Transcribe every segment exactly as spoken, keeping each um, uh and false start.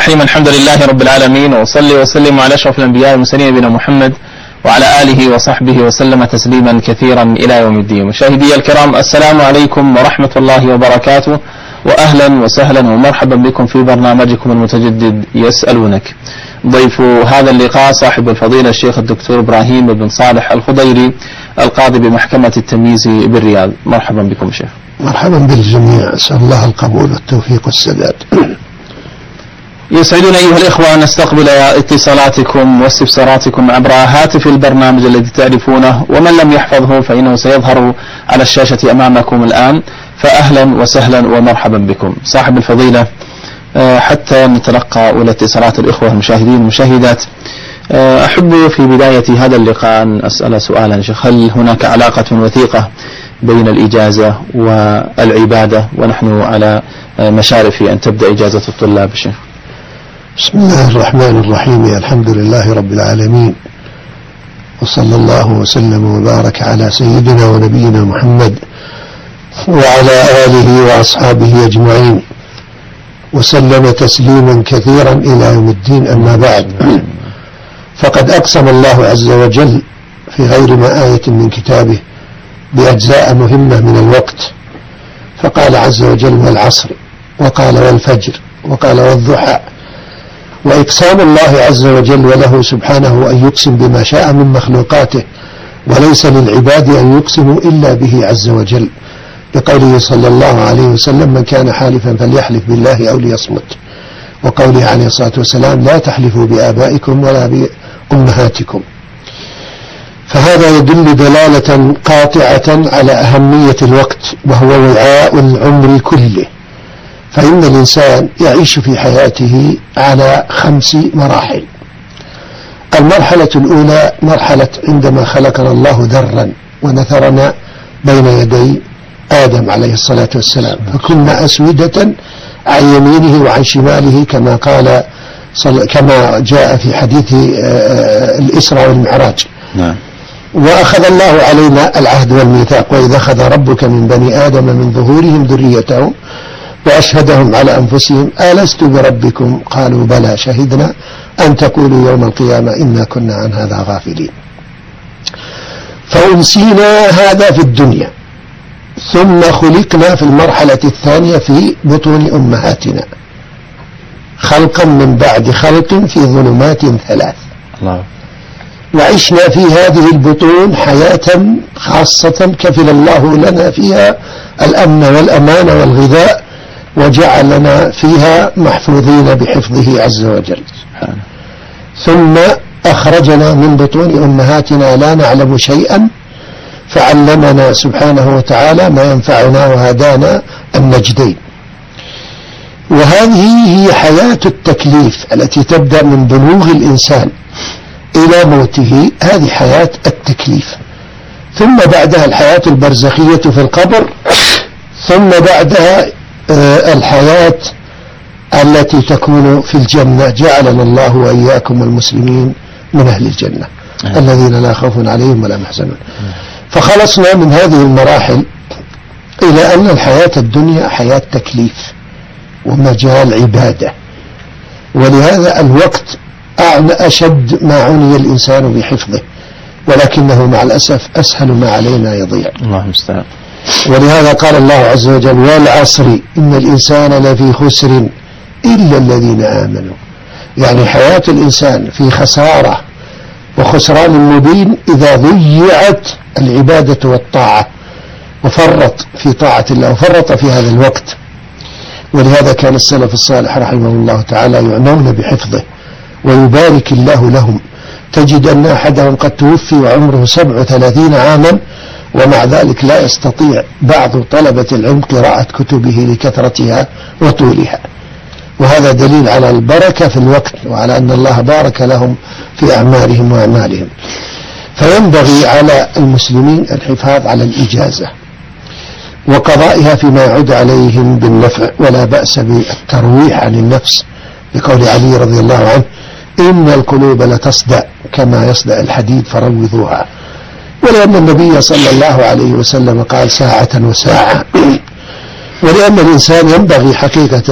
الرحيم. الحمد لله رب العالمين، وصلي وسلم على أشرف الأنبياء والمرسلين نبينا محمد وعلى آله وصحبه وسلم تسليما كثيرا إلى يوم الدين. مشاهدي الكرام، السلام عليكم ورحمة الله وبركاته، وأهلا وسهلا ومرحبا بكم في برنامجكم المتجدد يسألونك. ضيف هذا اللقاء صاحب الفضيلة الشيخ الدكتور إبراهيم بن صالح الخضيري، القاضي بمحكمة التمييز بالرياض. مرحبا بكم شيخ. مرحبا بالجميع، أسأل الله القبول والتوفيق والسداد. يسعدنا أيها الإخوة أن نستقبل اتصالاتكم واستفساراتكم عبر هاتف البرنامج الذي تعرفونه، ومن لم يحفظه فإنه سيظهر على الشاشة أمامكم الآن. فأهلا وسهلا ومرحبا بكم. صاحب الفضيلة، حتى نتلقى أولى اتصالات الإخوة المشاهدين والمشاهدات، أحب في بداية هذا اللقاء أن أسأل سؤالا شيخ: هل هناك علاقة وثيقة بين الإجازة والعبادة، ونحن على مشارف أن تبدأ إجازة الطلاب شيخ؟ بسم الله الرحمن الرحيم، الحمد لله رب العالمين، وصلى الله وسلم وبارك على سيدنا ونبينا محمد وعلى آله وأصحابه أجمعين، وسلم تسليما كثيرا إلى يوم الدين. أما بعد، فقد أقسم الله عز وجل في غير ما آية من كتابه بأجزاء مهمة من الوقت، فقال عز وجل: والعصر، وقال: والفجر، وقال: والضحى. وإقسام الله عز وجل وله سبحانه أن يقسم بما شاء من مخلوقاته، وليس للعباد أن يقسموا إلا به عز وجل، بقوله صلى الله عليه وسلم: من كان حالفا فليحلف بالله أو ليصمت. وقوله عليه الصلاة والسلام: لا تحلفوا بآبائكم ولا بأمهاتكم. فهذا يدل دلالة قاطعة على أهمية الوقت، وهو وعاء العمر كله. فإن الإنسان يعيش في حياته على خمس مراحل. المرحلة الأولى مرحلة عندما خلقنا الله ذرا ونثرنا بين يدي آدم عليه الصلاة والسلام، فكنا أسودة عن يمينه وعن شماله، كما قال كما جاء في حديث الإسراء والمعراج. نعم. وأخذ الله علينا العهد والميثاق: وإذا أخذ ربك من بني آدم من ظهورهم ذريتهم وأشهدهم على أنفسهم ألست بربكم قالوا بلى شهدنا أن تقولوا يوم القيامة إنا كنا عن هذا غافلين. فأنسينا هذا في الدنيا، ثم خلقنا في المرحلة الثانية في بطون أمهاتنا خلقا من بعد خلق في ظلمات ثلاث. الله. وعشنا في هذه البطون حياة خاصة كفل الله لنا فيها الأمن والأمان والغذاء، وجعلنا فيها محفوظين بحفظه عز وجل. ثم أخرجنا من بطون أمهاتنا لا نعلم شيئا، فعلمنا سبحانه وتعالى ما ينفعنا وهدانا النجدين. وهذه هي حياة التكليف التي تبدأ من بلوغ الإنسان إلى موته، هذه حياة التكليف. ثم بعدها الحياة البرزخية في القبر، ثم بعدها الحياة التي تكون في الجنة. جعلنا الله وإياكم المسلمين من أهل الجنة أه. الذين لا خوف عليهم ولا يحزنون. فخلصنا من هذه المراحل إلى أن الحياة الدنيا حياة تكليف ومجال عبادة، ولهذا الوقت أشد ما عني الإنسان بحفظه، ولكنه مع الأسف أسهل ما علينا يضيع. الله المستعان. ولهذا قال الله عز وجل: والعصر إن الإنسان لفي خسر إلا الذين آمنوا. يعني حياة الإنسان في خسارة وخسران مبين إذا ضيعت العبادة والطاعة، وفرط في طاعة الله وفرط في هذا الوقت. ولهذا كان السلف الصالح رحمه الله تعالى يعنون بحفظه ويبارك الله لهم. تجد أن أحدهم قد توفي وعمره سبع وثلاثين عاما، ومع ذلك لا يستطيع بعض طلبة العلم قراءة كتبه لكثرتها وطولها. وهذا دليل على البركة في الوقت، وعلى أن الله بارك لهم في أعمالهم وأعمالهم. فينبغي على المسلمين الحفاظ على الإجازة وقضائها فيما يعود عليهم بالنفع، ولا بأس بالترويح عن النفس، بقول علي رضي الله عنه: إن القلوب لتصدأ كما يصدأ الحديد فروضوها. ولأن النبي صلى الله عليه وسلم قال: ساعة وساعة. ولأن الإنسان ينبغي حقيقة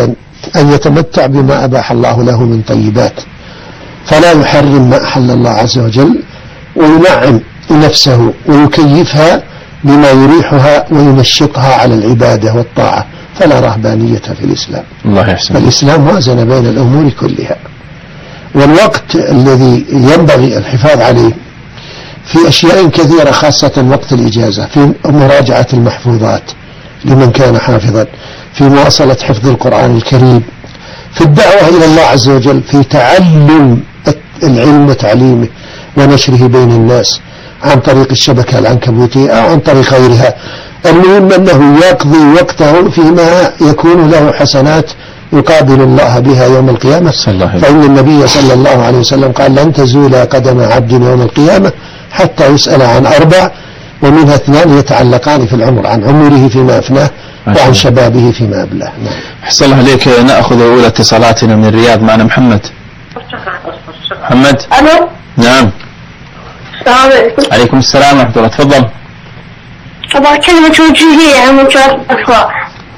أن يتمتع بما أباح الله له من طيبات، فلا يحرم ما أحل الله عز وجل، وينعم نفسه ويكيفها بما يريحها وينشطها على العبادة والطاعة، فلا رهبانية في الإسلام. الله يحسن. فالإسلام وازن بين الأمور كلها. والوقت الذي ينبغي الحفاظ عليه في أشياء كثيرة، خاصة وقت الإجازة، في مراجعة المحفوظات لمن كان حافظا، في مواصلة حفظ القرآن الكريم، في الدعوة إلى الله عز وجل، في تعلم العلم وتعليمه ونشره بين الناس عن طريق الشبكة العنكبوتية أو عن طريق غيرها. المهم أنه يقضي وقته فيما يكون له حسنات يقابل الله بها يوم القيامة، فإن النبي صلى الله عليه وسلم قال: لن تزول قدم عبد يوم القيامة حتى يسأل عن أربع، ومنها اثنان يتعلقان في العمر، عن عمره فيما أفناه وعن شبابه فيما أبلاه. أحسن الله عليك. نأخذ أولى اتصالاتنا من الرياض. معنا محمد. محمد. ألو. نعم. السلام عليكم. عليكم السلام ورحمة الله. تفضل. أبغى كلمة توجيهية عن منكرات الأخلاق.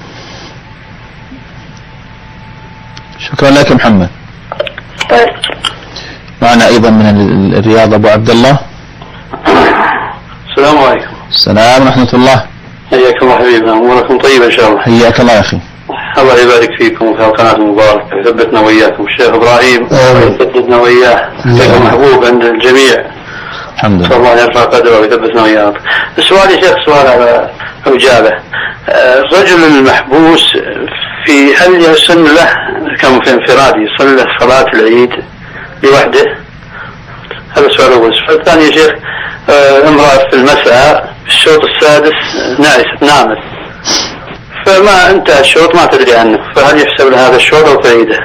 شكرا لك محمد. طيب. معنا أيضا من الرياض أبو عبد الله. السلام عليكم. السلام ورحمة الله. حياك الله حبيبنا، أموركم طيبة إن شاء الله. حياك الله يا أخي. الله يبارك فيكم وفي القناة المباركة، يثبتنا وإياكم. الشيخ إبراهيم يثبتنا وإياه، شيخ محبوب عند الجميع. الحمد لله. الله يرفع قدره ويثبتنا وإياه. السؤال يا شيخ سؤال على إجابة. الرجل المحبوس في هل يسن له كم في انفراد يصلي صلاة العيد لوحده؟ هذا السؤال الأول. السؤال الثاني يا شيخ، امرأة في المساء في الشوط السادس نعست نامت، فما انتهى الشوط ما تدري عنه، فهل يحسب لها هذا الشوط أو تعيده؟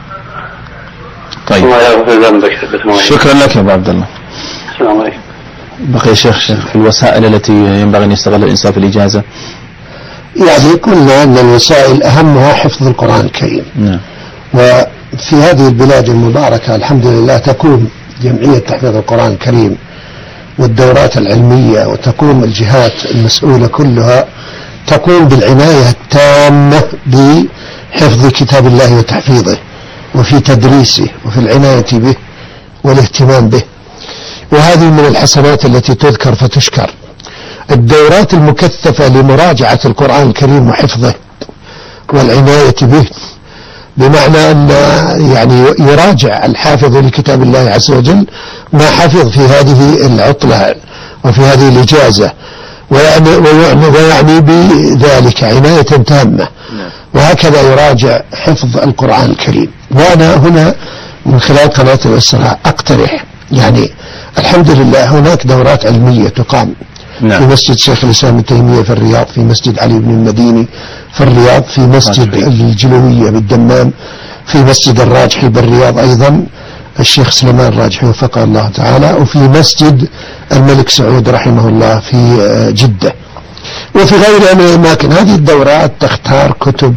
طيب. الله يغفر ذنبك. شكرا لك يا أبو عبد الله. السلام عليكم. بقي شيخ في الوسائل التي ينبغي أن يستغل الإنسان في الإجازة. يعني قلنا أن الوسائل أهمها حفظ القرآن الكريم. نعم. وفي هذه البلاد المباركة الحمد لله تقوم جمعية تحفيظ القرآن الكريم والدورات العلمية، وتقوم الجهات المسؤولة كلها تقوم بالعناية التامة بحفظ كتاب الله وتحفيظه، وفي تدريسه، وفي العناية به والاهتمام به، وهذه من الحسنات التي تذكر فتشكر. الدورات المكثفة لمراجعة القرآن الكريم وحفظه والعناية به، بمعنى أن يعني يراجع الحافظ لكتاب الله عز وجل ما حفظ في هذه العطلة وفي هذه الإجازة، ويعني, ويعني, ويعني بذلك عناية تامة، وهكذا يراجع حفظ القرآن الكريم. وأنا هنا من خلال قناة الإسراء أقترح، يعني الحمد لله هناك دورات علمية تقام. نعم. في مسجد شيخ الإسلام ابن تيمية في الرياض، في مسجد علي بن المديني في الرياض، في مسجد الجلوية بالدمام، في مسجد الراجحي بالرياض أيضا الشيخ سليمان الراجحي وفقه الله تعالى، وفي مسجد الملك سعود رحمه الله في جدة، وفي غيرها من الأماكن. هذه الدورات تختار كتب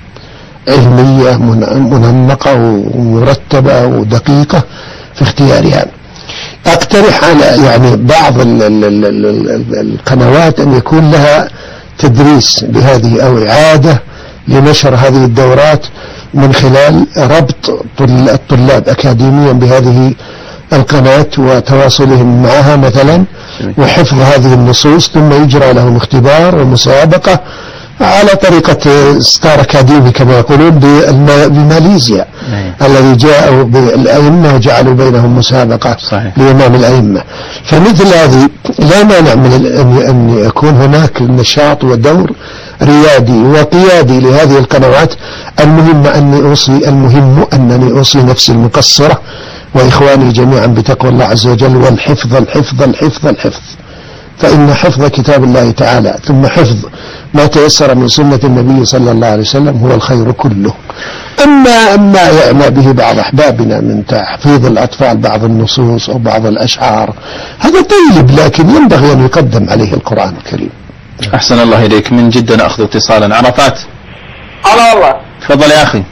علمية منمقة ومرتبة ودقيقة في اختيارها. أقترح على يعني بعض ال ال ال ال القنوات أن يكون لها تدريس بهذه أو إعادة لنشر هذه الدورات من خلال ربط الطلاب أكاديميا بهذه القناة وتواصلهم معها مثلا، وحفظ هذه النصوص، ثم يجرى لهم اختبار ومسابقة على طريقة ستار أكاديمي كما يقولون بماليزيا، الذي جاءوا بالأئمة وجعلوا بينهم مسابقة لإمام الأئمة. فمثل هذه لا مانع من أن يكون هناك نشاط ودور ريادي وقيادي لهذه القنوات. المهم أني أوصي المهم أنني أوصي نفسي المقصرة وإخواني جميعا بتقوى الله عز وجل والحفظ الحفظ الحفظ الحفظ، فإن حفظ كتاب الله تعالى ثم حفظ ما تيسر من سنة النبي صلى الله عليه وسلم هو الخير كله. أما أما يعنى به بعض أحبابنا من تحفيظ الأطفال بعض النصوص أو بعض الأشعار، هذا طيب، لكن ينبغي أن يقدم عليه القرآن الكريم. أحسن الله إليك. من جدة نأخذ اتصالا. عرفات. هلا والله. تفضل يا أخي.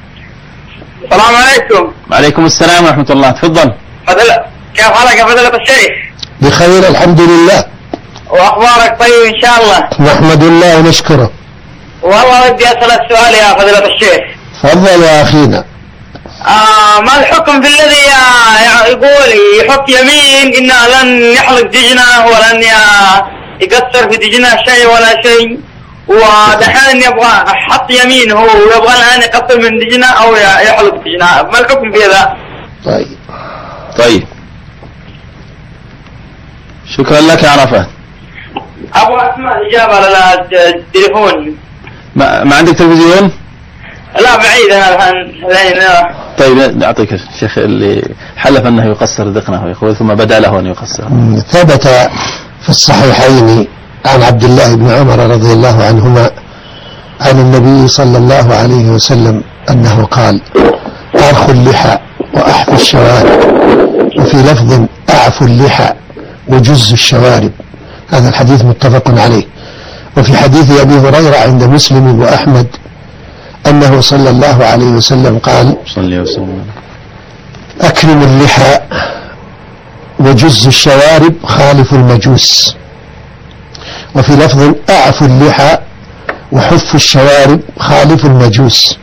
السلام عليكم. وعليكم السلام ورحمة الله. تفضل. فضل كيف حالك يا فضيلة الشيخ؟ بخير الحمد لله. وأخبارك طيب إن شاء الله؟ نحمد الله ونشكره. والله ودي أسألك سؤال يا فضيلة الشيخ. تفضل يا أخينا. آه ما الحكم في الذي يقول يحط يمين إنه لن يحلق دجنه ولن يقصر في دجنه شيء ولا شيء، ودحين يبغى حط يمين هو ويبغى الآن يقصر من دجنه أو يحلق دجنه، ما الحكم في هذا؟ طيب طيب شكرا لك يا عرفات. أبغى أسمع الإجابة على التليفون. ما, ما عندك تلفزيون؟ لا بعيد أنا الآن. طيب نعطيك الشيخ اللي حلف أنه يقصر ذقنه يقول ثم بدا له أن يقصر. ثبت في الصحيحين عن عبد الله بن عمر رضي الله عنهما عن النبي صلى الله عليه وسلم أنه قال: أرخوا اللحى وأحفوا الشوارب، وفي لفظ أعفوا اللحى وجز الشوارب. هذا الحديث متفق عليه. وفي حديث أبي هريرة عند مسلم وأحمد أنه صلى الله عليه وسلم قال: صلى وسلم أكرموا اللحى وجز الشوارب خالفوا المجوس. وفي لفظ أعفوا اللحى وحفوا الشوارب خالفوا المجوس.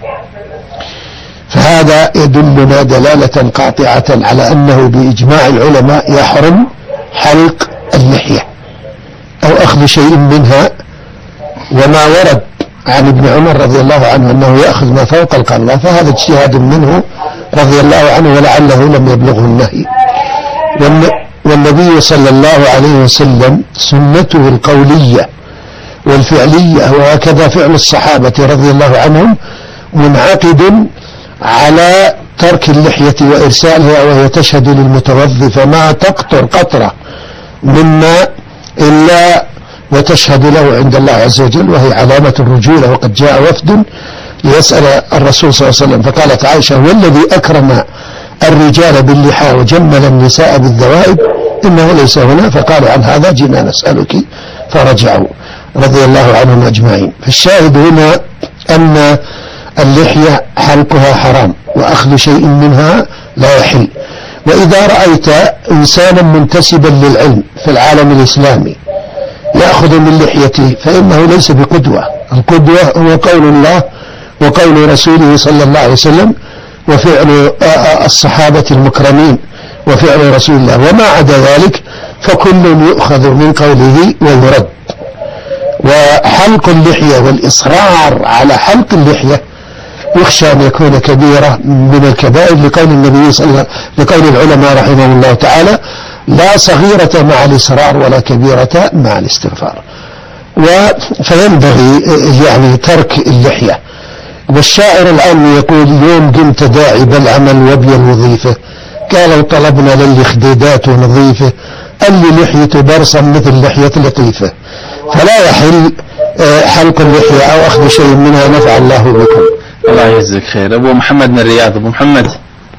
فهذا يدلنا دلالة قاطعة على أنه بإجماع العلماء يحرم حلق اللحية أو أخذ شيء منها. وما ورد عن ابن عمر رضي الله عنه أنه يأخذ ما فوق القرنة فهذا اجتهاد منه رضي الله عنه ولعله لم يبلغه النهي. والنبي صلى الله عليه وسلم سنته القولية والفعلية وهكذا فعل الصحابة رضي الله عنهم منعقد على ترك اللحية وإرسالها، وهي تشهد للمتوضي فما تقطر قطرة مما إلا وتشهد له عند الله عز وجل، وهي علامة الرجولة. وقد جاء وفد ليسأل الرسول صلى الله عليه وسلم فقالت عائشة: والذي أكرم الرجال باللحى وجمل النساء بالذوائب إنه ليس هنا. فقالوا: عن هذا جئنا نسألك، فرجعوا رضي الله عنهم أجمعين. فالشاهد هنا أن اللحية حلقها حرام وأخذ شيء منها لا يحل. وإذا رأيت إنسانا منتسبا للعلم في العالم الإسلامي يأخذ من لحيته فإنه ليس بقدوة. القدوة هو قول الله وقول رسوله صلى الله عليه وسلم وفعل الصحابة المكرمين وفعل رسول الله، وما عدا ذلك فكل يؤخذ من قوله ويرد. وحلق اللحية والإصرار على حلق اللحية يخشى أن يكون كبيرة من الكبائر لقول النبي صلى الله لقول العلماء رحمه الله تعالى: لا صغيرة مع الإصرار ولا كبيرة مع الاستغفار. فينبغي يعني ترك اللحية. والشاعر العام يقول: يوم قمت داعي بالعمل وبي الوظيفة، قالوا طلبنا للإخدادات ونظيفة، اللي لحيته برصا مثل لحية لطيفة. فلا يحل حلق اللحية أو أخذ شيء منها، نفع الله بكم. الله يجزيك خير. أبو محمد من الرياض. أبو محمد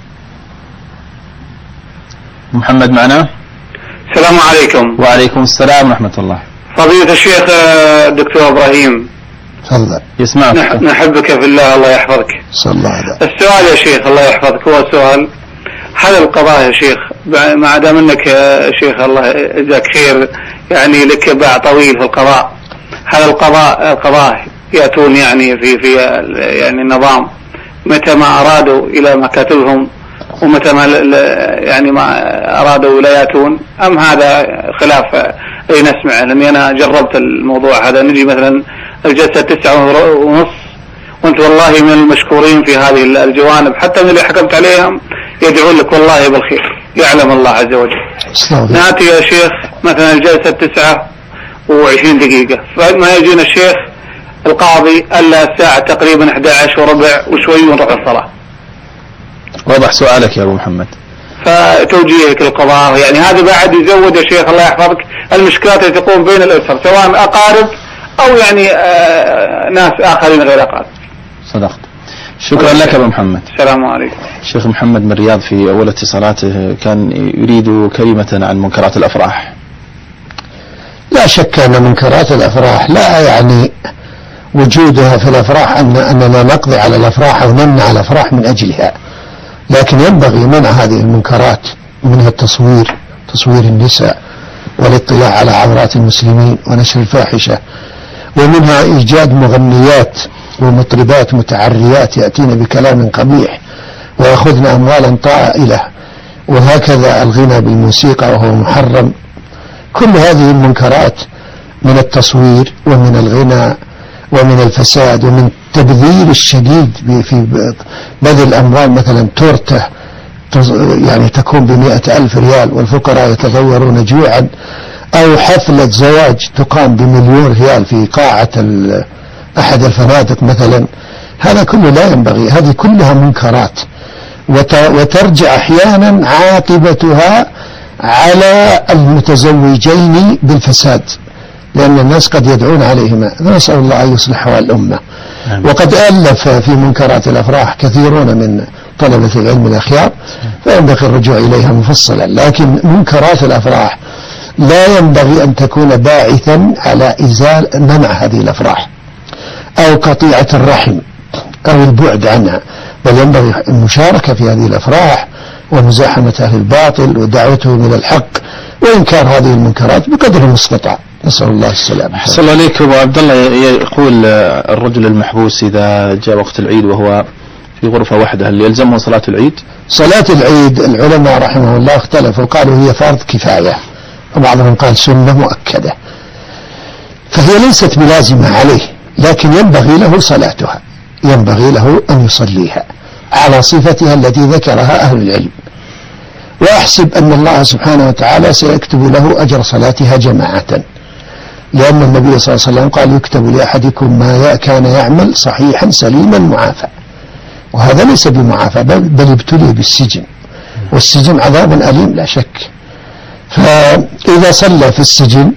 محمد معنا؟ السلام عليكم. وعليكم السلام ورحمة الله. فضيلة الشيخ الدكتور إبراهيم، تفضل. يسمعك. نحبك في الله، الله يحفظك. صلى الله عليه. السؤال يا شيخ الله يحفظك هو سؤال: هل القضاء يا شيخ، ما دام انك يا شيخ الله يجزاك خير يعني لك باع طويل في القضاء، هل القضاء القضاء يأتون يعني في في يعني النظام متى ما أرادوا إلى مكاتبهم ومتى ما يعني ما أرادوا لا يأتون، أم هذا خلاف أي نسمع؟ لأني أنا جربت الموضوع هذا، نجي مثلا الجلسة تسعة ونص وأنت والله من المشكورين في هذه الجوانب، حتى من اللي حكمت عليهم يدعون لك والله بالخير، يعلم الله عز وجل. نأتي يا شيخ مثلا الجلسة تسعة وعشرين دقيقة، فما يجينا الشيخ القاضي ألا الساعة تقريبا أحد عشر وربع وشوي ونروح الصلاة. واضح سؤالك يا أبو محمد. فتوجيهك للقضاء يعني هذا بعد يزود يا شيخ الله يحفظك المشكلات التي تقوم بين الأسر، سواء أقارب أو يعني آه ناس آخرين غير أقارب. صدقت. شكرا لك أبو محمد. السلام عليكم. الشيخ محمد من الرياض في أول اتصالاته كان يريد كلمة عن منكرات الأفراح. لا شك أن منكرات الأفراح لا يعني وجودها في الأفراح أن أننا نقضي على الأفراح أو نمنع الأفراح من أجلها، لكن ينبغي منع هذه المنكرات، منها التصوير، تصوير النساء والاطلاع على عورات المسلمين ونشر الفاحشة، ومنها إيجاد مغنيات ومطربات متعريات يأتين بكلام قبيح ويأخذن أموالا طائلة، وهكذا الغنى بالموسيقى وهو محرم. كل هذه المنكرات من التصوير ومن الغنى ومن الفساد ومن التبذير الشديد في بذل أموال. مثلا تورته يعني تكون بمئة ألف ريال والفقراء يتضورون جوعا، أو حفلة زواج تقام بمليون ريال في قاعة أحد الفنادق مثلا. هذا كله لا ينبغي، هذه كلها منكرات، وترجع أحيانا عاقبتها على المتزوجين بالفساد، لأن الناس قد يدعون عليهما. نسأل الله أن يصلح أحوال الأمة. وقد ألف في منكرات الأفراح كثيرون من طلبة العلم الأخيار، فينبغي الرجوع إليها مفصلا. لكن منكرات الأفراح لا ينبغي أن تكون باعثا على إزال منع هذه الأفراح أو قطيعة الرحم أو البعد عنها، بل ينبغي المشاركة في هذه الأفراح ومزاحمة أهل الباطل ودعوتهم إلى الحق وإنكار هذه المنكرات بقدر المستطاع. نسأل الله السلامة. أحسن الله عليك أبو عبد الله. يقول الرجل المحبوس إذا جاء وقت العيد وهو في غرفة واحدة هل يلزمه صلاة العيد؟ صلاة العيد العلماء رحمه الله اختلفوا، قالوا هي فرض كفاية، وبعضهم قال سنة مؤكدة، فهي ليست بلازمة عليه، لكن ينبغي له صلاتها، ينبغي له أن يصليها على صفتها التي ذكرها أهل العلم. وأحسب أن الله سبحانه وتعالى سيكتب له أجر صلاتها جماعة، لأن النبي صلى الله عليه وسلم قال يكتب لأحدكم ما كان يعمل صحيحا سليما معافى، وهذا ليس بمعافى بل ابتلي بالسجن، والسجن عذاب أليم لا شك. فإذا صلى في السجن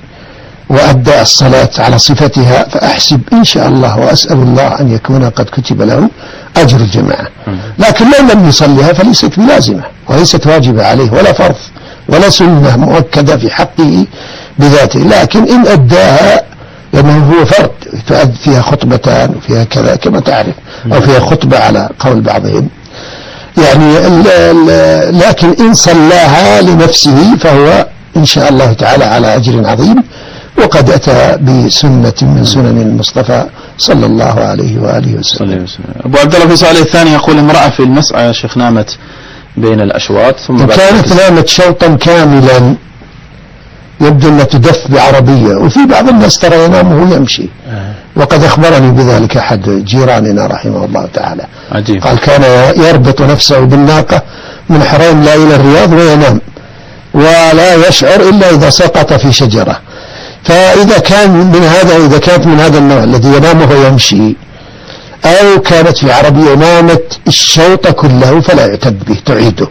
وأدى الصلاة على صفتها فأحسب إن شاء الله وأسأل الله أن يكون قد كتب له أجر الجماعة. لكن لو لم يصليها فليست بلازمة وليست واجبة عليه ولا فرض ولا سنة مؤكدة في حقه بذاته، لكن إن أداها لأنه هو فرد تؤدي فيها خطبتان وفيها كذا كما تعرف، أو فيها خطبة على قول بعضهم يعني ال ال لكن إن صلاها لنفسه فهو إن شاء الله تعالى على أجر عظيم، وقد أتى بسنة من سنن المصطفى صلى الله عليه وآله وسلم. أبو عبد الله في سؤاله الثاني يقول امرأة في المسعى يا شيخ نامت بين الأشواط ثم كانت نامت شوطا كاملا، يبدو أنها تدف بعربية، وفي بعض الناس ترى ينام وهو يمشي، وقد أخبرني بذلك أحد جيراننا رحمه الله تعالى. عجيب. قال كان يربط نفسه بالناقة من حرام لا إلى الرياض وينام ولا يشعر إلا إذا سقط في شجرة. فإذا كان من هذا إذا كانت من هذا النوع الذي ينام وهو يمشي، أو كانت في عربية نامت الشوط كله فلا يعتد به، تعيده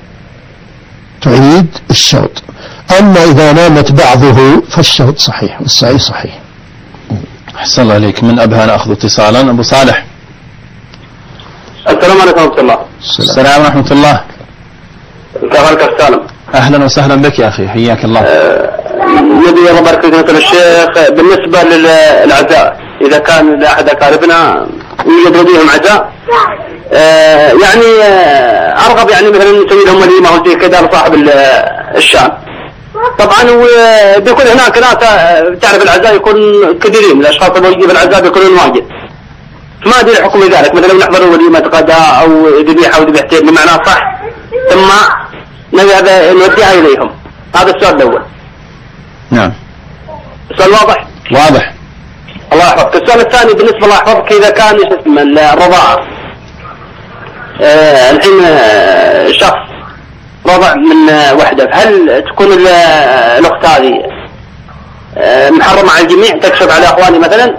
تعيد الشوط. أما إذا نامت بعضه فالشوط صحيح والسعي صحيح. أحسن الله عليك. من أبها نأخذ اتصالا. أبو صالح. السلام عليكم ورحمة الله. السلام ورحمة الله. كيفك سالم؟ أهلا وسهلا بك يا أخي، حياك الله. نبي الله يبارك فيك الشيخ، بالنسبة للعزاء إذا كان لأحد أقاربنا يوجد لديهم عزاء آه يعني آه أرغب يعني مثلا نسوي لهم وليمة أو زي كذا لصاحب الشام. طبعا بيكون هناك ناس تعرف العزاء يكون كثيرين، الأشخاص اللي يجيب العزاء بيكونون واجد، فما أدري الحكم لذلك. مثلا نحضر وليمة غداء أو ذبيحة أو ذبيحتين بمعنى صح، ثم نوديها إليهم. هذا السؤال الأول. نعم. السؤال واضح؟ واضح. الله يحفظك. السؤال الثاني بالنسبة الله يحفظك، إذا كان اسم الرضاعة آه الحين آه شخص رضع من آه وحدة، هل تكون الأخت هذه آه محرمة على الجميع تكشف على أخواني مثلا؟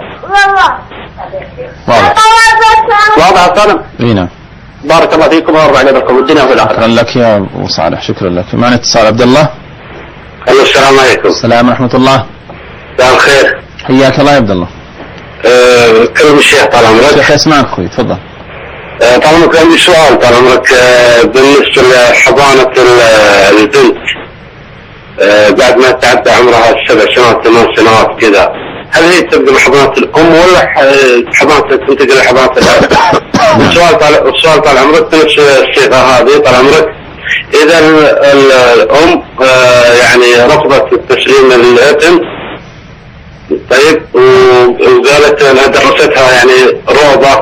واضح. واضح الصالم؟ اي نعم. بارك الله فيكم ويرضى عليكم لكم والدنيا والآخرة. شكرا لك يا أبو صالح، شكرا لك. معنا اتصال. عبد الله. أيوة السلام عليكم. السلام ورحمة الله. مساء الخير. حياك الله يا عبد الله. أه كلام الشيخ طال عمرك. الشيخ يسمعك أخوي، تفضل. أه طال عمرك عندي سؤال طال عمرك أه بالنسبة لحضانة البنت أه بعد ما تعدى عمرها سبع سنوات ثمان سنوات كذا، هل هي تبدأ من حضانة الأم ولا حضانة تنتقل لحضانة الأب؟ السؤال طال السؤال طال عمرك بنفس الصيغة هذه طال عمرك، إذا الأم أه يعني رفضت التسليم للابن طيب وقالت انها درستها يعني روضة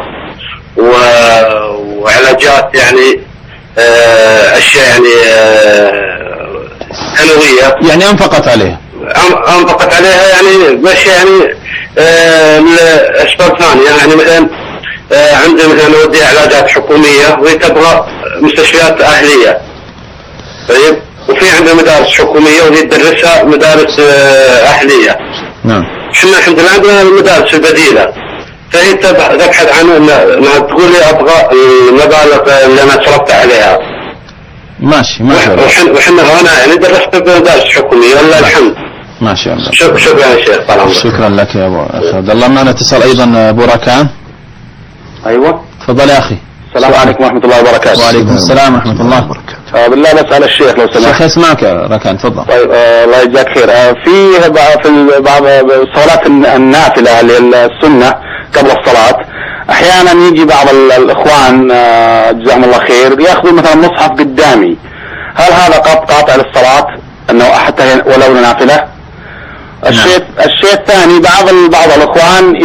وعلاجات يعني آه أشياء يعني آه حلوية، يعني أنفقت عليه أنفقت عليها يعني بس يعني آه لأسباب ثانية، يعني مثلا آه عندنا مثلا نودي علاجات حكومية وهي تبغى مستشفيات أهلية، طيب، وفي عندنا مدارس حكومية وهي تدرسها مدارس آه أهلية. نعم. احنا الحمد لله عندنا المدارس البديلة، فهي تبحث عنه انها تقول لي ابغى المبالغ اللي انا صرفت عليها. ماشي ما شاء الله. وحنا هنا يعني درست بمدارس حكومية والله الحمد. ما شاء الله. شكرا يا شيخ. طال عمرك. شكرا لك يا ابو عبد الله. معنا اتصال ايضا ابو ركان. ايوه تفضل يا اخي. السلام عليكم ورحمة الله وبركاته. وعليكم السلام ورحمة الله وبركاته. آه بالله بسأل الشيخ لو سمحت. شيخ اسمعك يا ركان تفضل. طيب آه الله يجزاك خير. آه في في بعض الصلاه النافله اللي السنه قبل الصلاه احيانا يجي بعض الاخوان آه جزاهم الله خير ياخذوا مثلا مصحف قدامي، هل هذا قاطع للصلاه انه حتى ولو نافله؟ الشيء الشيء الثاني بعض بعض الاخوان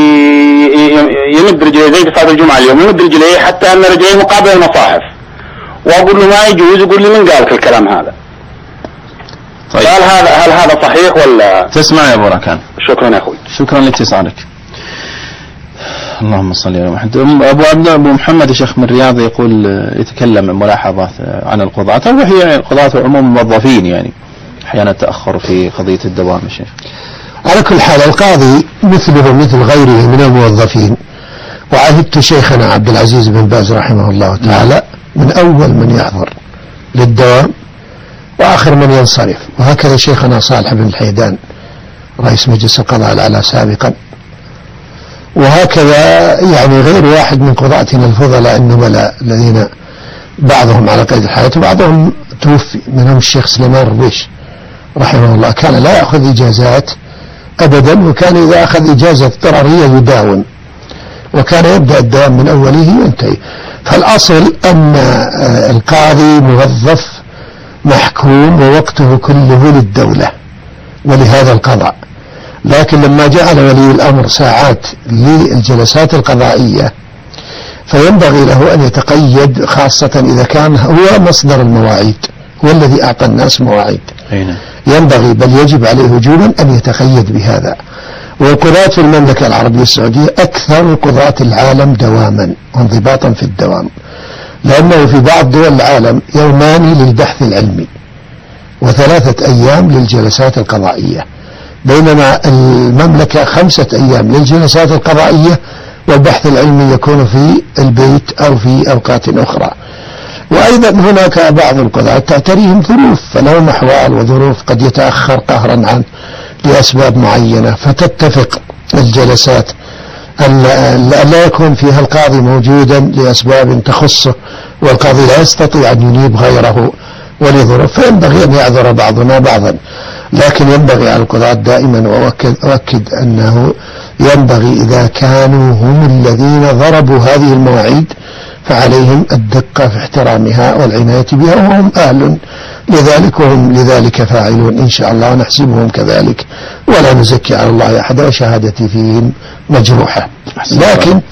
يمد رجليه زي في صلاه الجمعه اليوم يمد رجليه حتى ان رجليه مقابل المصاحف، واقول له ما يجوز، يقول لي من قالك الكلام هذا؟ طيب هل هذا هل هذا صحيح ولا؟ تسمع يا ابو ركان. شكرا يا اخوي. شكرا لاتصالك. اللهم صل على محمد. ابو عبد ابو محمد يا شيخ من الرياض يقول يتكلم ملاحظات عن القضاة، وهي القضاة عموم الموظفين يعني احيانا تاخر في قضيه الدوام يا شيخ. على كل حال القاضي مثله مثل غيره من الموظفين، وعهدت شيخنا عبد العزيز بن باز رحمه الله تعالى من أول من يحضر للدوام وآخر من ينصرف، وهكذا شيخنا صالح بن الحيدان رئيس مجلس القضاء الأعلى سابقا، وهكذا يعني غير واحد من قضاتنا الفضلاء النبلاء الذين بعضهم على قيد الحياة وبعضهم توفي، منهم الشيخ سليمان الرويش رحمه الله كان لا يأخذ إجازات أبدا، وكان إذا أخذ إجازة اضطرارية يداوم، وكان يبدأ الدوام من أوله وينتهي. فالأصل أن القاضي موظف محكوم ووقته كله للدولة ولهذا القضاء، لكن لما جعل ولي الأمر ساعات للجلسات القضائية فينبغي له أن يتقيد، خاصة إذا كان هو مصدر المواعيد، هو الذي أعطى الناس مواعيد، ينبغي بل يجب عليه وجوبا أن يتقيد بهذا. والقضاة في المملكة العربية السعودية أكثر قضاة العالم دواما وانضباطا في الدوام، لأنه في بعض دول العالم يومان للبحث العلمي وثلاثة أيام للجلسات القضائية، بينما المملكة خمسة أيام للجلسات القضائية والبحث العلمي يكون في البيت أو في أوقات أخرى. وأيضا هناك بعض القضاة تعتريهم ظروف، فلهم أحوال وظروف قد يتأخر قهرا عنه لأسباب معينة، فتتفق الجلسات أن لا يكون فيها القاضي موجودا لأسباب تخصه والقاضي لا يستطيع أن ينيب غيره ولظروف، فينبغي أن يعذر بعضنا بعضا. لكن ينبغي على القضاة دائما، وأؤكد أؤكد أنه ينبغي إذا كانوا هم الذين ضربوا هذه المواعيد فعليهم الدقة في احترامها والعناية بها، وهم أهل لذلك وهم لذلك فاعلون إن شاء الله، ونحسبهم كذلك ولا نزكي على الله أحد، وشهادتي فيهم مجروحة. لكن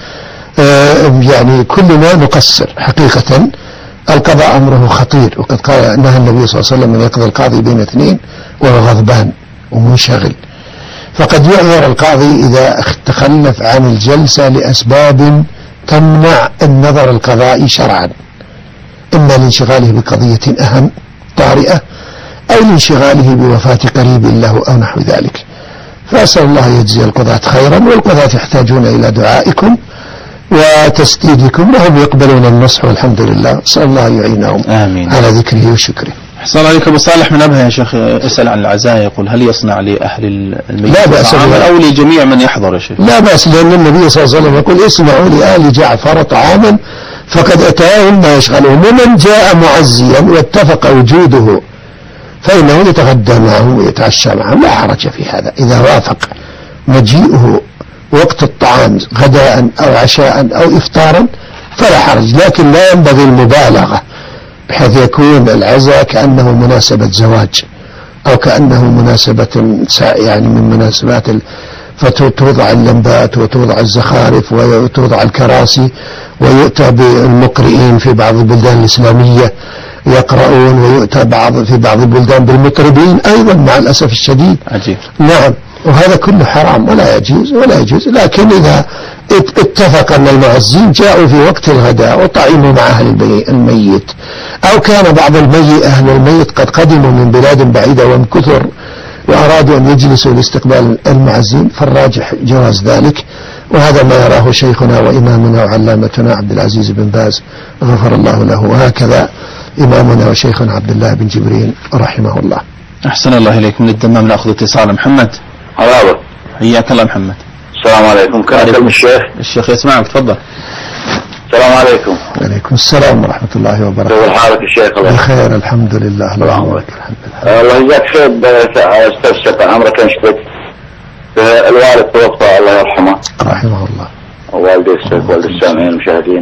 آه يعني كلنا نقصر حقيقة. القضاء أمره خطير، وقد قال نهى النبي صلى الله عليه وسلم أن يقضي القاضي بين اثنين وهو غضبان ومنشغل، فقد يعذر القاضي إذا تخلف عن الجلسة لأسباب تمنع النظر القضائي شرعا، إما لانشغاله بقضية أهم طارئة أو لانشغاله بوفاة قريب له أو نحو ذلك. فأسأل الله يجزي القضاة خيرا، والقضاة يحتاجون إلى دعائكم وتسديدكم، وهم يقبلون النصح والحمد لله. أسأل الله يعينهم آمين على ذكره وشكره. أحسن عليك أبو صالح من أبها يا شيخ اسأل عن العزاء، يقول هل يصنع لأهل الميت لا بأس أو لجميع من يحضر يا شيخ؟ لا بأس، لأن النبي صلى الله عليه وسلم يقول اصنعوا لآل جعفر طعاما فقد أتاهم ما يشغلهم، ومن جاء معزيا واتفق وجوده فإنه يتغدى معه ويتعشى معه، لا حرج في هذا إذا وافق مجيئه وقت الطعام غداء أو عشاء أو إفطارا فلا حرج، لكن لا ينبغي المبالغة بحيث يكون العزاء كأنه مناسبة زواج أو كأنه مناسبة يعني من مناسبات فتوضع اللمبات وتوضع الزخارف وتوضع الكراسي، ويؤتى بالمقرئين في بعض البلدان الإسلامية يقرؤون، ويؤتى بعض في بعض البلدان بالمطربين أيضا مع الأسف الشديد. عجيب. نعم، وهذا كله حرام ولا يجوز ولا يجوز. لكن إذا اتفق أن المعزين جاءوا في وقت الغداء وطعموا مع أهل الميت، أو كان بعض الميت أهل الميت قد قدموا من بلاد بعيدة وانكثر وأرادوا أن يجلسوا لاستقبال المعزين، فالراجح جواز ذلك، وهذا ما يراه شيخنا وإمامنا وعلامتنا عبد العزيز بن باز غفر الله له، وهكذا إمامنا وشيخنا عبد الله بن جبرين رحمه الله. أحسن الله إليك. من الدمام نأخذ اتصال. محمد. مرحبا. حياك الله محمد. السلام عليكم. كان أكلم الشيخ. الشيخ يسمعك، تفضل. السلام عليكم. وعليكم السلام ورحمة الله وبركاته. كيف حالك الشيخ؟ الله بخير الحمد لله. الله يعافيك. الحمد لله. الله يجزاك خير أستاذ شيخ عمرك كان شفت الوالد توفى الله يرحمه. رحمه الله. والدي الشيخ والد السامعين المشاهدين.